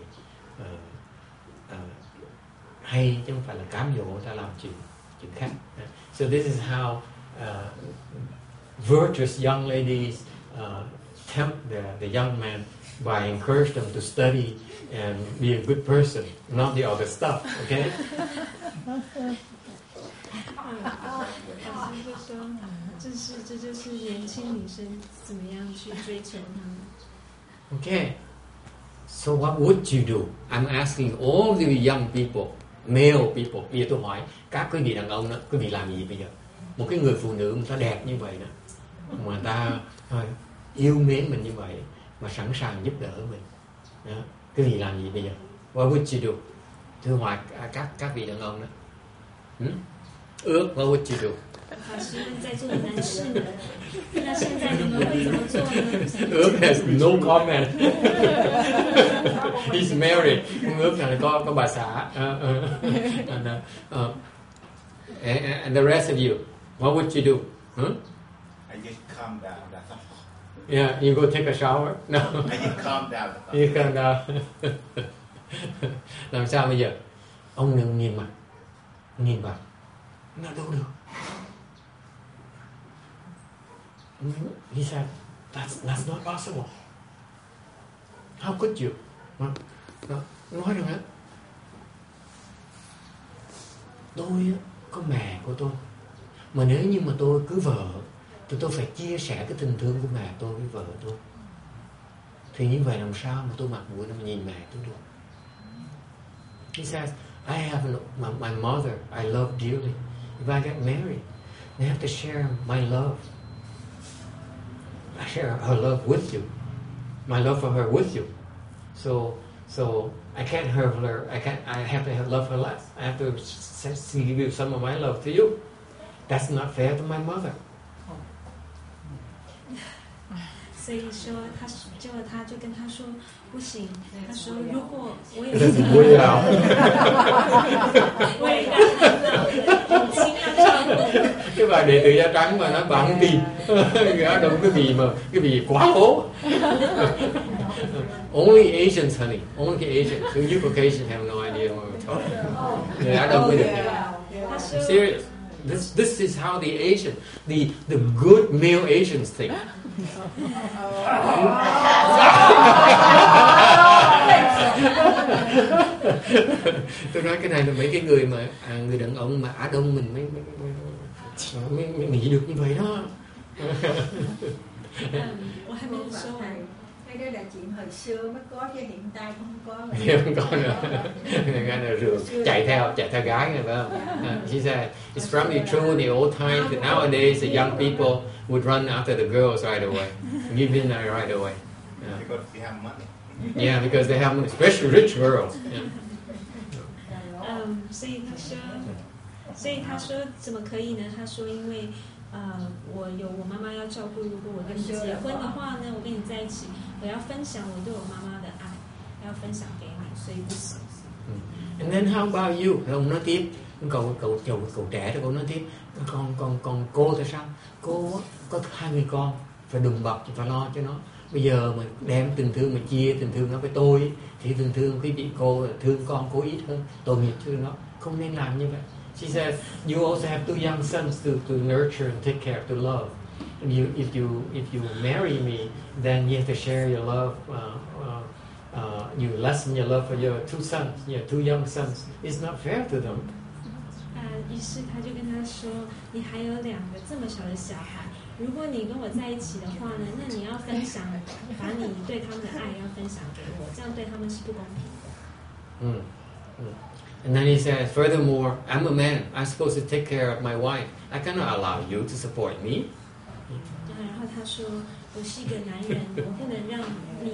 E: hay, chứ không phải là cám dỗ người ta làm chuyện khác. So this is how virtuous young ladies tempt the young man by encourage them to study and be a good person, not the other stuff. Okay?
B: 这就是年轻女生怎么样去追求他们。
E: Okay. So what would you do? I'm asking all the young people, male people. Bây giờ tôi hỏi các quý vị đàn ông đó, quý vị làm gì bây giờ? Một cái người phụ nữ mà ta đẹp như vậy đó, mà ta yêu mến mình như vậy, mà sẵn sàng giúp đỡ mình đó, quý vị làm gì bây giờ? What would you do? Thưa hỏi các vị đàn ông đó. Ước, what would you do?
B: 法师问在座的男士们，那现在你们会怎么做呢？
E: Ước has no comment. He's married. Ước là có bà xã. And the rest of you, what would you do?
F: I just calm down. That's all.
E: Yeah, you go take a shower. No.
F: I just calm down.
E: You calm down. Làm sao bây giờ? Ông đừng nhìn vào. Nó đâu được. He said, that's not possible. How could you? Nói rằng á, tôi có mẹ của tôi, mà nếu như mà tôi cưới vợ thì tôi phải chia sẻ cái tình thương của mẹ tôi với vợ tôi. Thì như vậy làm sao mà tôi mặt mũi mà nhìn mẹ tôi được? He says, I have my mother I love dearly. If I get married, I have to share my love. I share her love with you, my love for her with you. So I can't have her. I have to love her less. I have to give some of my love to you. That's not fair to my mother.
B: 所以说结果他就跟他说不行，他说如果我有
E: 不要，
B: 我有一个很老的母亲要照顾。
E: cái bà đệ tử da trắng mà nói bà không tin, gã đâu cái bì quá ố. Only Asians, honey, only Asians. You Caucasians have no idea what we're talking about. Gã đâu mới được. I'm serious. This is how the Asian, the good male Asians think. Tôi nói cái này là mấy cái người mà người đàn ông mà Á Đông mình mới nghĩ được như vậy đó.
B: 我还没说完。
D: Cái đó là chuyện hồi xưa mới có chứ hiện tại không có.
E: Không có nữa. Nghe là rượu chạy theo gái này phải không? She said it's probably true in the old times, but nowadays the young people would run after the girls right away, give in right away.
F: Because they have money.
E: Yeah, because they have money, especially rich girls. Yeah.
B: 所以他说怎么可以呢？他说因为我有我妈妈要照顾，如果我跟你结婚的话呢，我跟你在一起，我要分享我对我妈妈的爱，要分享给你，所以不行。
E: And then how about you? Ông nói tiếp, cậu trẻ đó, cậu nói tiếp, còn cô thì sao? Cô có 2 người con, phải đùm bọc, phải lo cho nó. Bây giờ mà đem tình thương mà chia tình thương nó với tôi thì tình thương quý vị cô thương con cô ít hơn, tội nghiệp thương nó, không nên làm như vậy. She says you also have 2 young sons to nurture and take care, to love. And if you marry me, then you have to share your love. You lessen your love for your 2 sons, your 2 young sons. It's not fair to them.
B: 于是他就跟他说：“你还有2个这么小的小孩，如果你跟我在一起的话呢，那你要分享，把你对他们的爱要分享给我，这样对他们是不公平的。”
E: And then he says, furthermore, I'm a man. I'm supposed to take care of my wife. I cannot allow you to support me.
B: 然后他说：“我是一个男人，我不能让你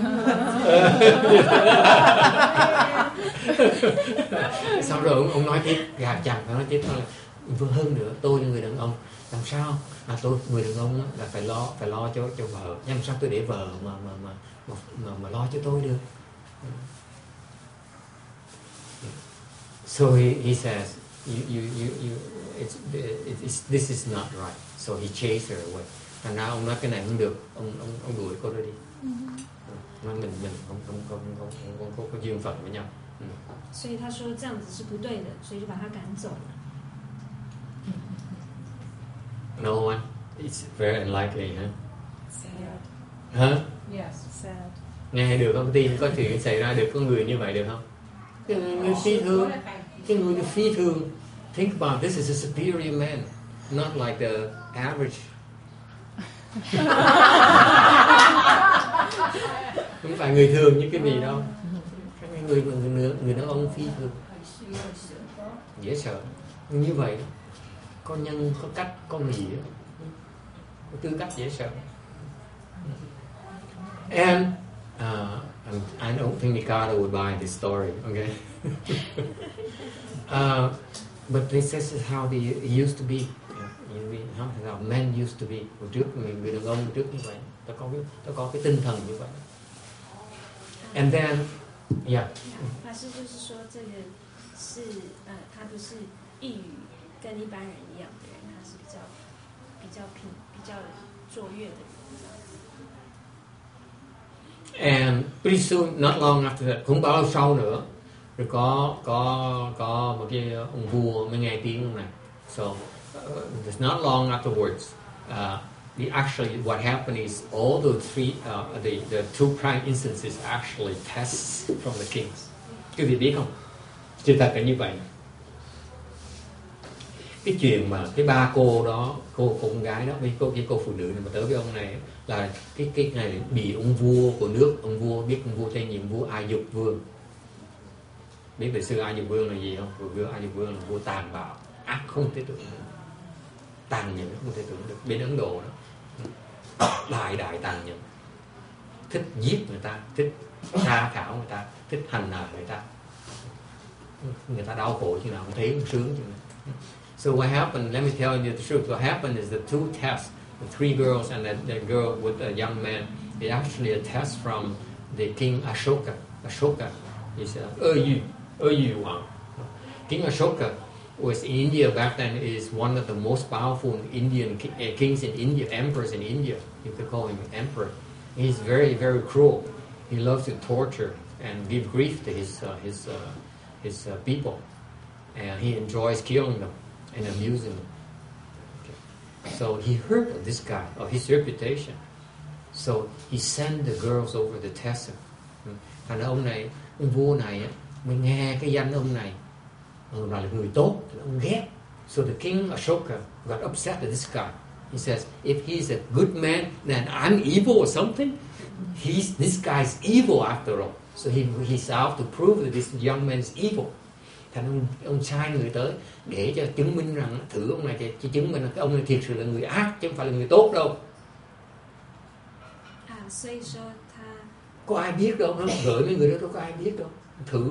B: 养我。”
E: Sau rồi ông nói tiếp, gà chàng phải nói tiếp là hơn nữa, tôi là người đàn ông, làm sao mà tôi người đàn ông là phải lo cho vợ, làm sao tôi để vợ mà lo cho tôi được. So he says, this is not right. So he chased her away. Thành ra ông nói cái này không được, ông đuổi cô đó đi. Nói mình không có duyên phận với nhau.
B: 所以他说这样子是不对的，所以就把他赶走了。
E: No one. It's very unlikely, huh?
B: Sad.
E: Hả?
B: Yes, sad.
E: Nghe được không? Tin có chuyện xảy ra được con người như vậy được không? Cái người phi thường, cái người phi thường. Think about this is a superior man, not like the average. Không phải người thường như cái gì đâu. Cái người đàn ông phi thường, dễ sợ. Như vậy có nhân, có cách, có nghĩa, có tư cách dễ sợ. And I don't think Mikado would buy this story, okay? But this is how it used to be. How men used to be. Hồi trước người đàn ông trước như vậy, ta có cái tinh thần như vậy. And then, yeah.
B: 法师就是说，这个是他不是异于跟一般人一样的人，他是比较卓越的人。
E: And pretty soon, not long after that, không bao lâu sau nữa, rồi có một cái ông vua mới nghe tiếng ông này. So it's not long afterwards. Actually, what happened is all the 2 prime instances actually tests from the kings. Quý vị biết không? Sự thật là như vậy. Cái chuyện mà cái 3 cô đó, cô con gái đó với cô phụ nữ này mà tới với ông này là cái này bị ông vua của nước, ông vua tên gì, ông vua A Dục Vương. Biết về xưa A Dục Vương là gì không? Vua A Dục Vương là vua tàn bạo, ác không thể tưởng được, tàn nhẫn không thể tưởng được, bên Ấn Độ đó. đại tàn nhẫn, thích giết người ta, thích tra khảo người ta, thích hành hạ người ta đau khổ chứ nào không thấy sướng chứ nào. So what happened? Let me tell you the truth. What happened is the two tests, the three girls and the girl with the young man. It actually a test from the king Ashoka. Ashoka is Yu Wang. King Ashoka was in India back then. Is one of the most powerful Indian kings in India, emperors in India. You could call him emperor. He's very, very cruel. He loves to torture and give grief to his people, and he enjoys killing them and amusing them. Okay. So he heard of this guy, of his reputation. So he sent the girls over to test him. Thành ra ông vua này mới nghe cái danh ông này là người tốt, ông ghét. So the king Ashoka got upset at this guy. He says, if he's a good man, then I'm evil or something. This guy's evil after all. So he's out to prove that this young man is evil. Thành ông sai người tới để cho chứng minh rằng, thử ông này cho chứng minh là cái ông này thiệt sự là người ác chứ không phải là người tốt đâu. Có ai biết đâu, nó gửi mấy người đó đâu có ai biết đâu. Thử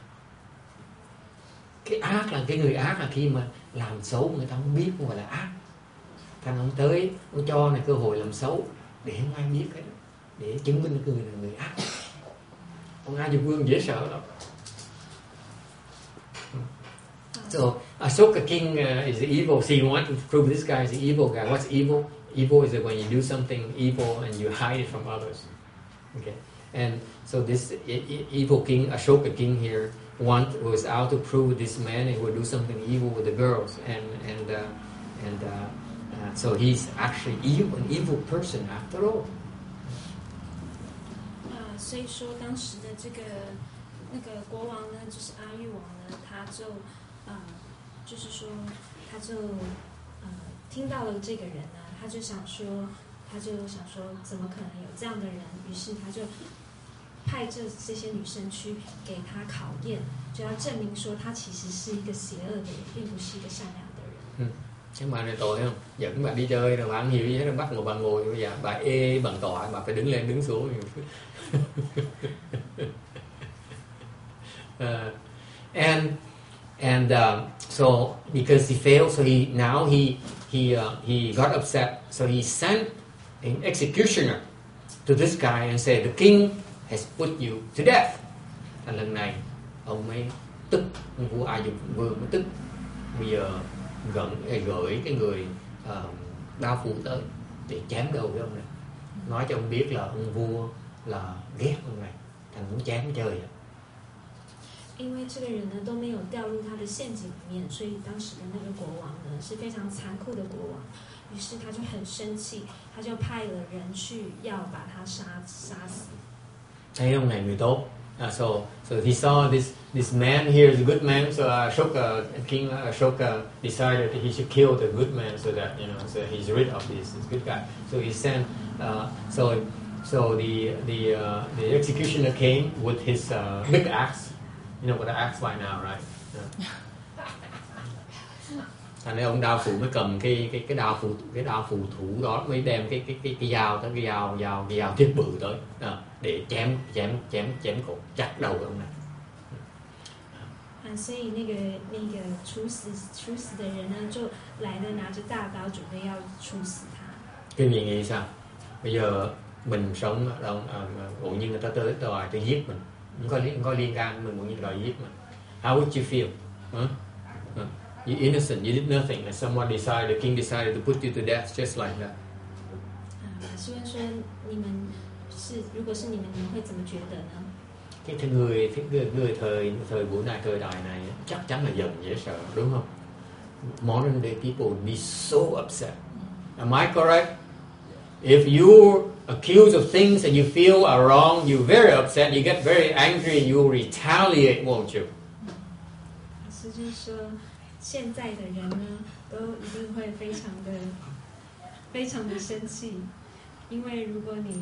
E: cái ác là cái người ác là khi mà làm xấu người ta không biết, không phải là ác. Thành ông tới, ông cho này cơ hội làm xấu để không ai biết hết, để chứng minh cái người là người ác. Ông A Diệu Vương dễ sợ lắm. So Ashoka king is evil. So you want to prove this guy is an evil guy. What's evil? Evil is when you do something evil and you hide it from others. Okay, and so this evil king, Ashoka king here, was out to prove this man who would do something evil with the girls, and so he's actually an evil person after all.
B: 所以说当时的那个国王呢，就是阿育王呢，就是说他就听到了这个人呢，他就想说怎么可能有这样的人，于是他就派这些女生去给他考验，就要证明说他其实是一个邪恶的人，并不是一个善良的人。
E: Các bạn này tội không? Dẫn bạn đi chơi rồi bạn hiểu gì hết, bắt một bạn ngồi bây giờ bà ê bằng tỏi, bà phải đứng lên đứng xuống. So because he failed, so he got upset, so he sent an executioner to this guy and said, the king has put you to death. Thành lần này ông mới tức, ông vua A Diệu Vương mới tức, bây giờ gửi cái người đao phủ tới để chém đầu với ông này, nói cho ông biết là ông vua là ghét ông này, thành muốn chém chơi.
B: 因为这个人呢都没有掉入他的陷阱里面，所以当时的那个国王呢是非常残酷的国王，于是他就很生气，他就派了人去要把他杀死。
E: Thấy ông này người tốt. So he saw this man here is a good man. So King Ashoka decided that he should kill the good man so that so he's rid of this good guy. So he sent. So the executioner came with his big axe. You know what an axe by now, right? Thành ra ông đao phủ mới cầm cái đao phù thủ đó, mới đem cái dao tới, cái dao thiết bự tới để chém cổ chặt đầu ông này.
B: 所以那个处死的人呢，就来了拿着大刀准备要处死他。
E: Cái gì nghĩ sao? Bây giờ mình sống đâu, ngộ nhiên người ta tới đòi tôi giết mình, không có liên can mình, ngộ nhiên đòi giết mình. How would you feel? You're innocent, you did nothing, and someone decided, the king decided to put you to death just like that.
B: 希望说你们如果是你们会怎么觉得呢？
E: Cái người thời buổi này, thời đại này chắc chắn là giận dễ sợ, đúng không? Modern day people would be so upset. Am I correct? If you're accused of things and you feel are wrong, you're very upset, you get very angry, and you will retaliate, won't you?
B: 是就是说，现在的人呢，都一定会非常的生气，因为如果你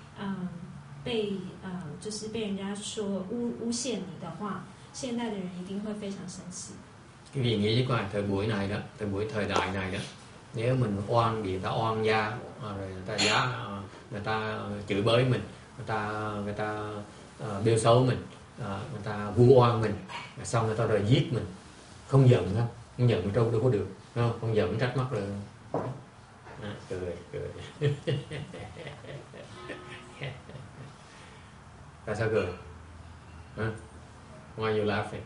B: 就是被人家说诬陷你的话，现在的人一定会非常生气。
E: Cái gì nghĩ với thời buổi này đó, thời đại này đó, Nếu mình oan bị người ta oan gia, rồi người ta chửi bới mình, người ta bêu xấu mình, người ta vu oan mình, xong người ta rồi giết mình, không giận không? Không giận đâu có được, không giận trách móc rồi. Cười. Tại sao cười? Why are you laughing?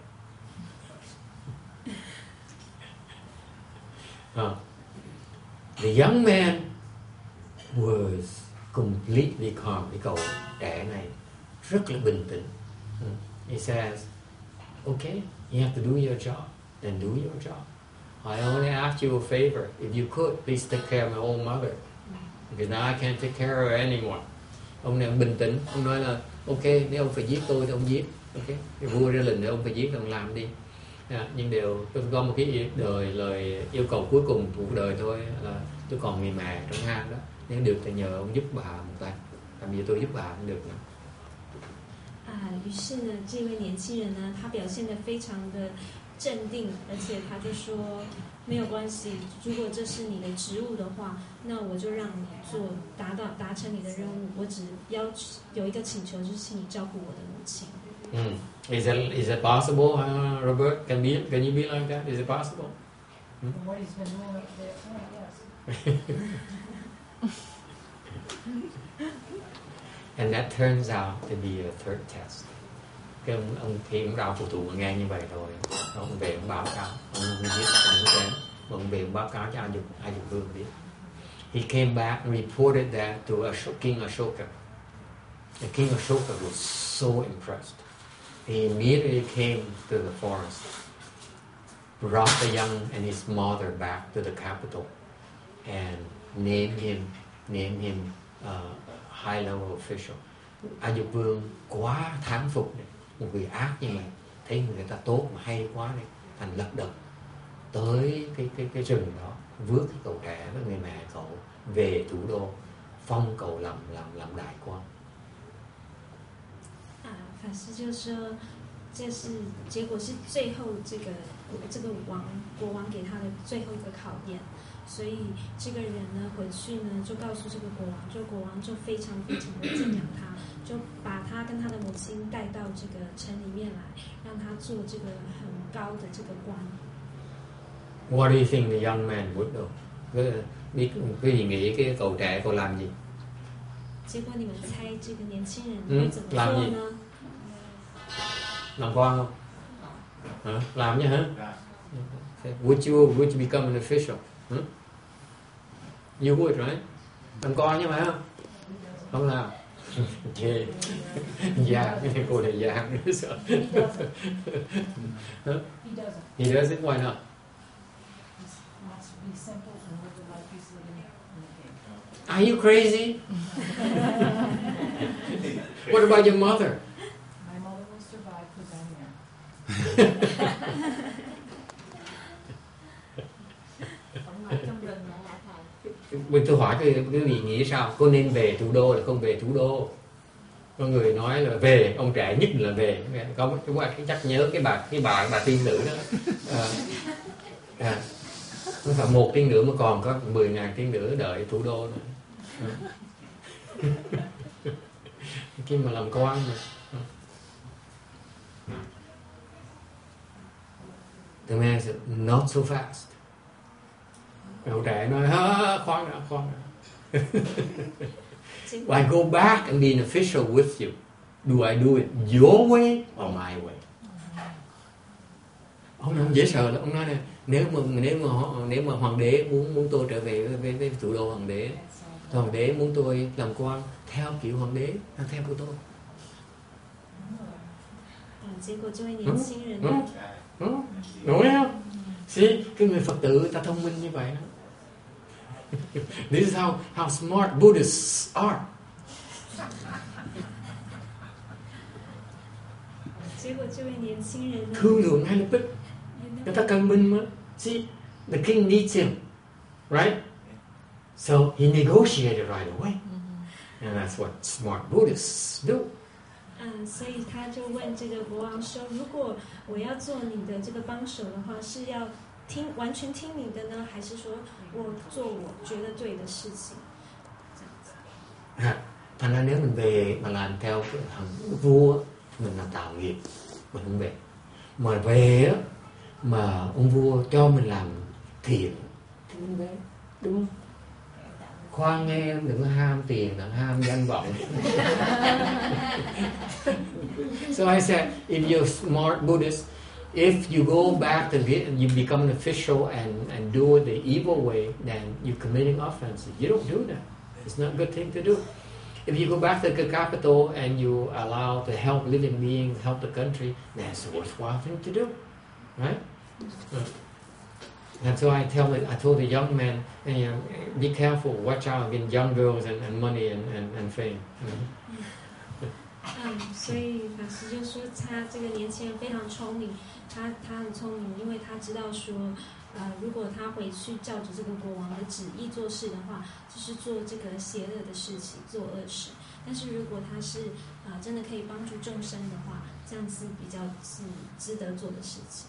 E: The young man was completely calm. Cái cậu trẻ này rất là bình tĩnh. He says, okay, you have to do your job, then do your job. I only ask you a favor. If you could, please take care of my old mother. Because now I can't take care of her anymore. Ông này ông bình tĩnh, ông nói là ok, nếu ông phải giết tôi thì ông giết. Ok, cái vua ra lệnh để ông phải giết thì ông làm đi. Nhưng đều tôi có một cái lời yêu cầu cuối cùng của cuộc đời thôi là tôi còn người mẹ trong hang đó, nếu được thì nhờ ông giúp bà một tay, làm gì tôi giúp bà cũng được nữa.
B: 于是呢，这位年轻人呢，他表现得非常的镇定，而且他就说没有关系，如果这是你的职务的话，那我就让你做，达成你的任务。我只有一个请求，就是请你照顾我的母亲。
E: Is it possible, Robert? Can you be like that? Is it possible?
D: What he's been doing up there, yes.
E: And that turns out to be a third test. Cái ông khi ông rao phụ thủ mà nghe như vậy rồi, ông về ông báo cáo, ông viết ông kém, ông về ông báo cáo cho A Dục Vương biết. He came back and reported that to King Ashoka. And King Ashoka was so impressed. He immediately came to the forest, brought the young and his mother back to the capital, and named him high level official. A Dục Vương quá thán phục này, một người ác như vậy, thấy người ta tốt mà hay quá này, thành lật đật tới cái rừng đó, vớt cái cậu trẻ với người mẹ cậu về thủ đô, phong cậu làm đại quan.
B: 法师就说，这是结果是最后这个国王给他的最后一个考验，所以这个人呢回去呢就告诉这个国王，国王就非常非常的敬仰他，就把他跟他的母亲带到这个城里面来，让他做这个很高的这个官。
E: What do you think the young man would do? Quý vị nghĩ cái cậu trẻ cậu làm gì?
B: 结果你们猜这个年轻人会怎么做呢？
E: Làm quan không? Hả? Làm nha hả? Would you become an official? You would, right? Làm con nha phải không? Không làm. Chê. Giang, cái cô này giang nữa sợ. He doesn't. Why not? Are you crazy? What about your mother?
D: My mother will survive because I'm here.
E: Mình tôi hỏi quý vị nghĩ sao? Cô nên về thủ đô là không về thủ đô? Có người nói là về, ông trẻ nhất là về. Có cái chắc nhớ cái bà tiên nữ đó. Không phải một tiên nữ mà còn có 10.000 tiên nữ đợi thủ đô nữa. Khi mà làm quan mà. The man said, not so fast. Cậu trẻ nói, khoan đã. I go back and be an official with you. Do I do it your way or my way? Ông dễ sợ lắm. Ông nói này, nếu mà hoàng đế muốn tôi trở về với thủ đô hoàng đế muốn tôi làm quan theo kiểu hoàng đế, theo của tôi.
B: 结果这位年轻人
E: Đúng không? See, cái người Phật tử ta thông minh như vậy đó. This is how smart Buddhists are.
B: 结果这位年轻人呢
E: Thương lượng ngay lập tức. Người ta cần mình mà. See, the king needs him, right? So he negotiated right away. And that's what smart Buddhists do.
B: 所以他就问这个国王说，如果我要做你的这个帮手的话，是要完全听你的呢，还是说我做我觉得对的事情？这样子。
E: Thành ra nếu mình về mà làm theo thằng vua, mình là tạo nghiệp, mình không về. Mà về á, mà ông vua cho mình làm thiện thì mình về, đúng không? Khoan nghe em, đừng có ham tiền, đừng ham danh vọng. So I said, if you're smart Buddhist, if you go back and you become an official and do it the evil way, then you're committing offenses. You don't do that. It's not a good thing to do. If you go back to the capital and you allow to help living beings, help the country, that's a worthwhile thing to do, right? And so I told the young men, be careful, watch out against young girls and money and fame.
B: 所以法师就说他这个年轻人非常聪明，他很聪明，因为他知道说，如果他回去照着这个国王的旨意做事的话，就是做这个邪恶的事情，做恶事。但是如果他是真的可以帮助众生的话，这样子比较是值得做的事情。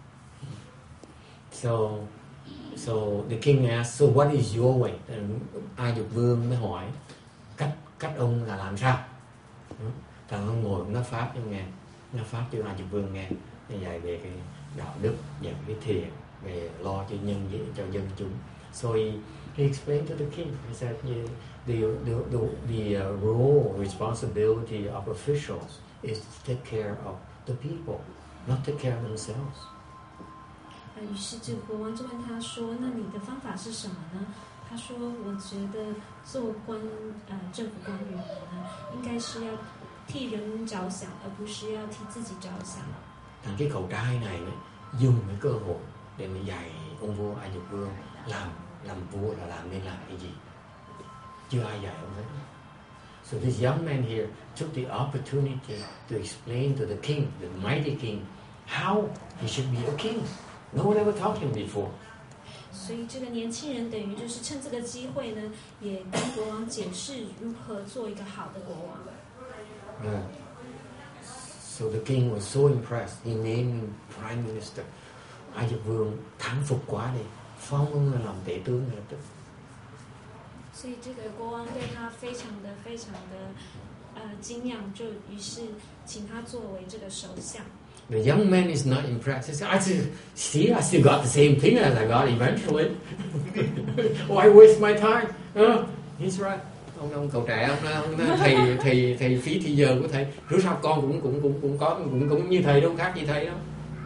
E: So the king asked, so what is your way? Ai Dục Vương mới hỏi cách ông là làm sao? Thằng ông ngồi nói pháp cho nghe, nói pháp cho Ai Dục Vương nghe, dạy về cái đạo đức, về cái thiện, về lo cho cho dân chúng. So he explained to the king. He said, the role, responsibility of officials is to take care of the people, not take care of themselves.
B: 于是这个国王就问他说：“那你的方法是什么呢？”他说：“我觉得做政府官员呢，应该是要替人民着想，而不是要替自己着想。”
E: Thằng cái cậu trai này dùng cái cơ hội để mà dạy ông vua Ai Dục Vương làm vua là làm nên làm cái gì? Chưa ai dạy ông hết. So this young man here took the opportunity to explain to the king, the mighty king, how he should be a king. No one ever taught him before.
B: 所以这个年轻人等于就是趁这个机会呢，也跟国王解释如何做一个好的国王。
E: So the king was so impressed. He named him prime minister. Ai Dục Vương thán phục quá đi, phong ông là làm tể tướng ngay lập tức.
B: 所以这个国王对他非常的敬仰，就于是请他作为这个首相。
E: The young man is not impressed. He said, I still got the same thing as I got eventually. Why waste my time? He's right. Ông cậu trẻ, ông thầy phí thì giờ của thầy. Rứa sao con cũng như thầy đâu, khác gì thầy đâu.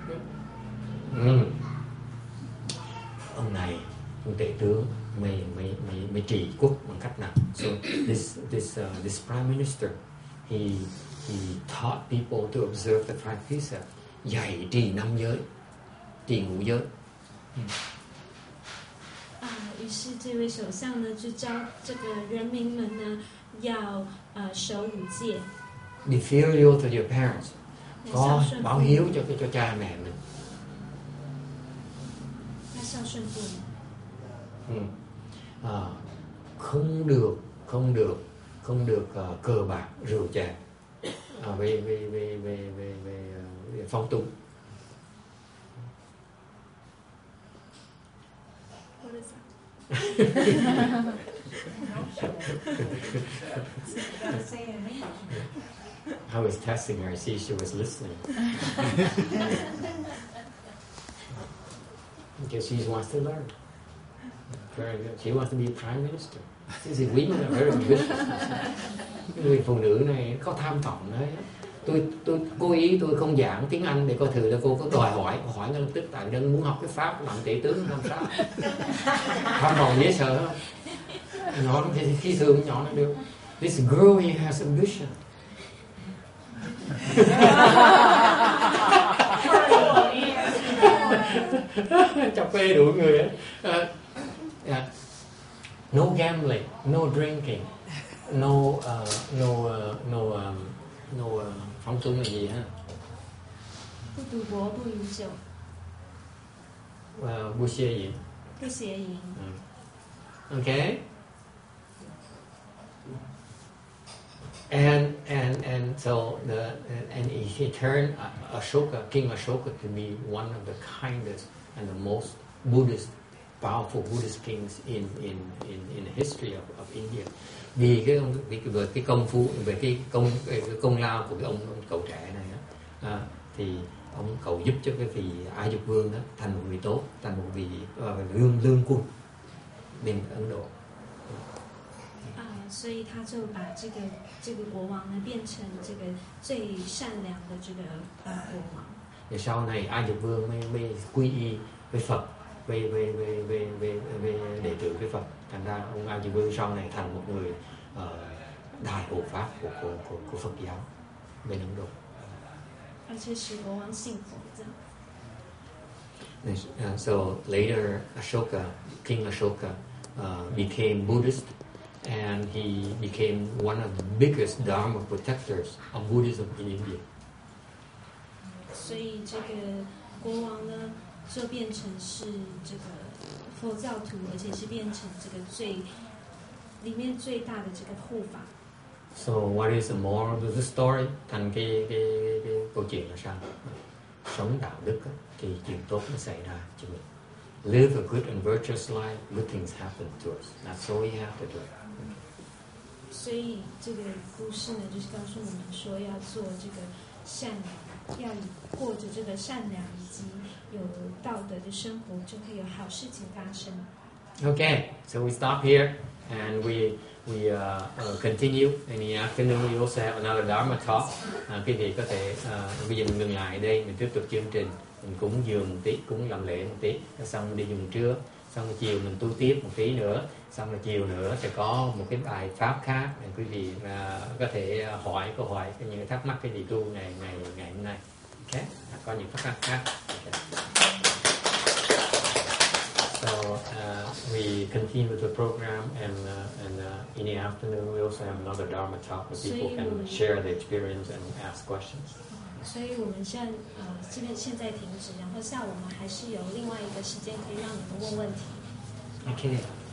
E: Ông này, ông tể tướng, mày trị quốc bằng cách nào? So this prime minister, he taught people to observe the five precepts. Dạy trì 5 giới, trì ngũ giới.
B: 于是这位首相呢，就教这个人民们呢，要守五戒。
E: Be filial to your parents. Có báo hiếu cho cha mẹ mình.
B: 要孝顺父母。
E: Không được cờ bạc, rượu chè. Về phong tục.
B: What is that?
E: I was testing her, see she was listening. Because she wants to learn. Very good. She wants to be prime minister. This is women are very ambitious. Người phụ nữ này có tham vọng đấy. Tôi cố ý tôi không giảng tiếng Anh để coi thử là cô có đòi hỏi ngay lập tức, tại dân muốn học cái pháp làm tể tướng làm sao. Tham vọng dễ sợ không? Nhỏ thì khi thường nhỏ nó được. This girl he has ambition. Chọc phê đủ người ấy. No gambling, no drinking, no phóng túng là gì ha?
B: 不赌博，不饮酒，
E: 不邪淫。
B: 不邪淫。
E: Okay. And so he turned Ashoka, King Ashoka, to be one of the kindest and the most Buddhist, powerful Buddhist kings in the history of India. Vì cái công phu, về cái công lao của cái ông cậu trẻ này á, thì ông cậu giúp cho cái vị A Dục Vương đó thành một vị tốt, thành một vị lương quân bên Ấn Độ.
B: 所以他就把这个国王呢变成这个最善良的这个国王。
E: Rồi sau này A Dục Vương mới quy y với Phật, về đệ tử với Phật. Thành ra ông A Dục Vương sau này thành một người đại hộ pháp của Phật giáo bên Ấn Độ.
B: 而且使国王信佛这样。
E: So later King Ashoka became Buddhist, and he became one of the biggest Dharma protectors of Buddhism in India.
B: 所以这个国王呢，就变成是这个佛教徒，而且是变成这个里面最大的这个护法。
E: So what is the moral of the story? Thành cái câu chuyện là sao? Sống đạo đức thì chuyện tốt nó xảy ra cho mình. Live a good and virtuous life, good things happen to us. That's all you have to do.
B: 所以这个故事呢，就是告诉我们说，要做这个善良，要过着这个善良以及有道德的生活，就会有好事情发生。
E: Okay, so we stop here and we continue in the afternoon. We also have another Dharma talk. Quý vị có thể bây giờ mình ngừng lại đây, mình tiếp tục chương trình, mình cúng dường một tí, cúng làm lễ một tí, xong đi dùng trưa, xong chiều mình tu tiếp một tí nữa, xong rồi chiều nữa sẽ có một cái bài pháp khác để quý vị có thể hỏi câu hỏi những thắc mắc cái gì tu ngày hôm nay. Okay, có những thắc mắc khác. Okay. So we continue with the program, and in the afternoon we also have another Dharma talk where people can share their experience and ask questions.
B: 所以我们现在停止，然后下午我们还是有另外一个时间可以让你们问问题。
E: Okay.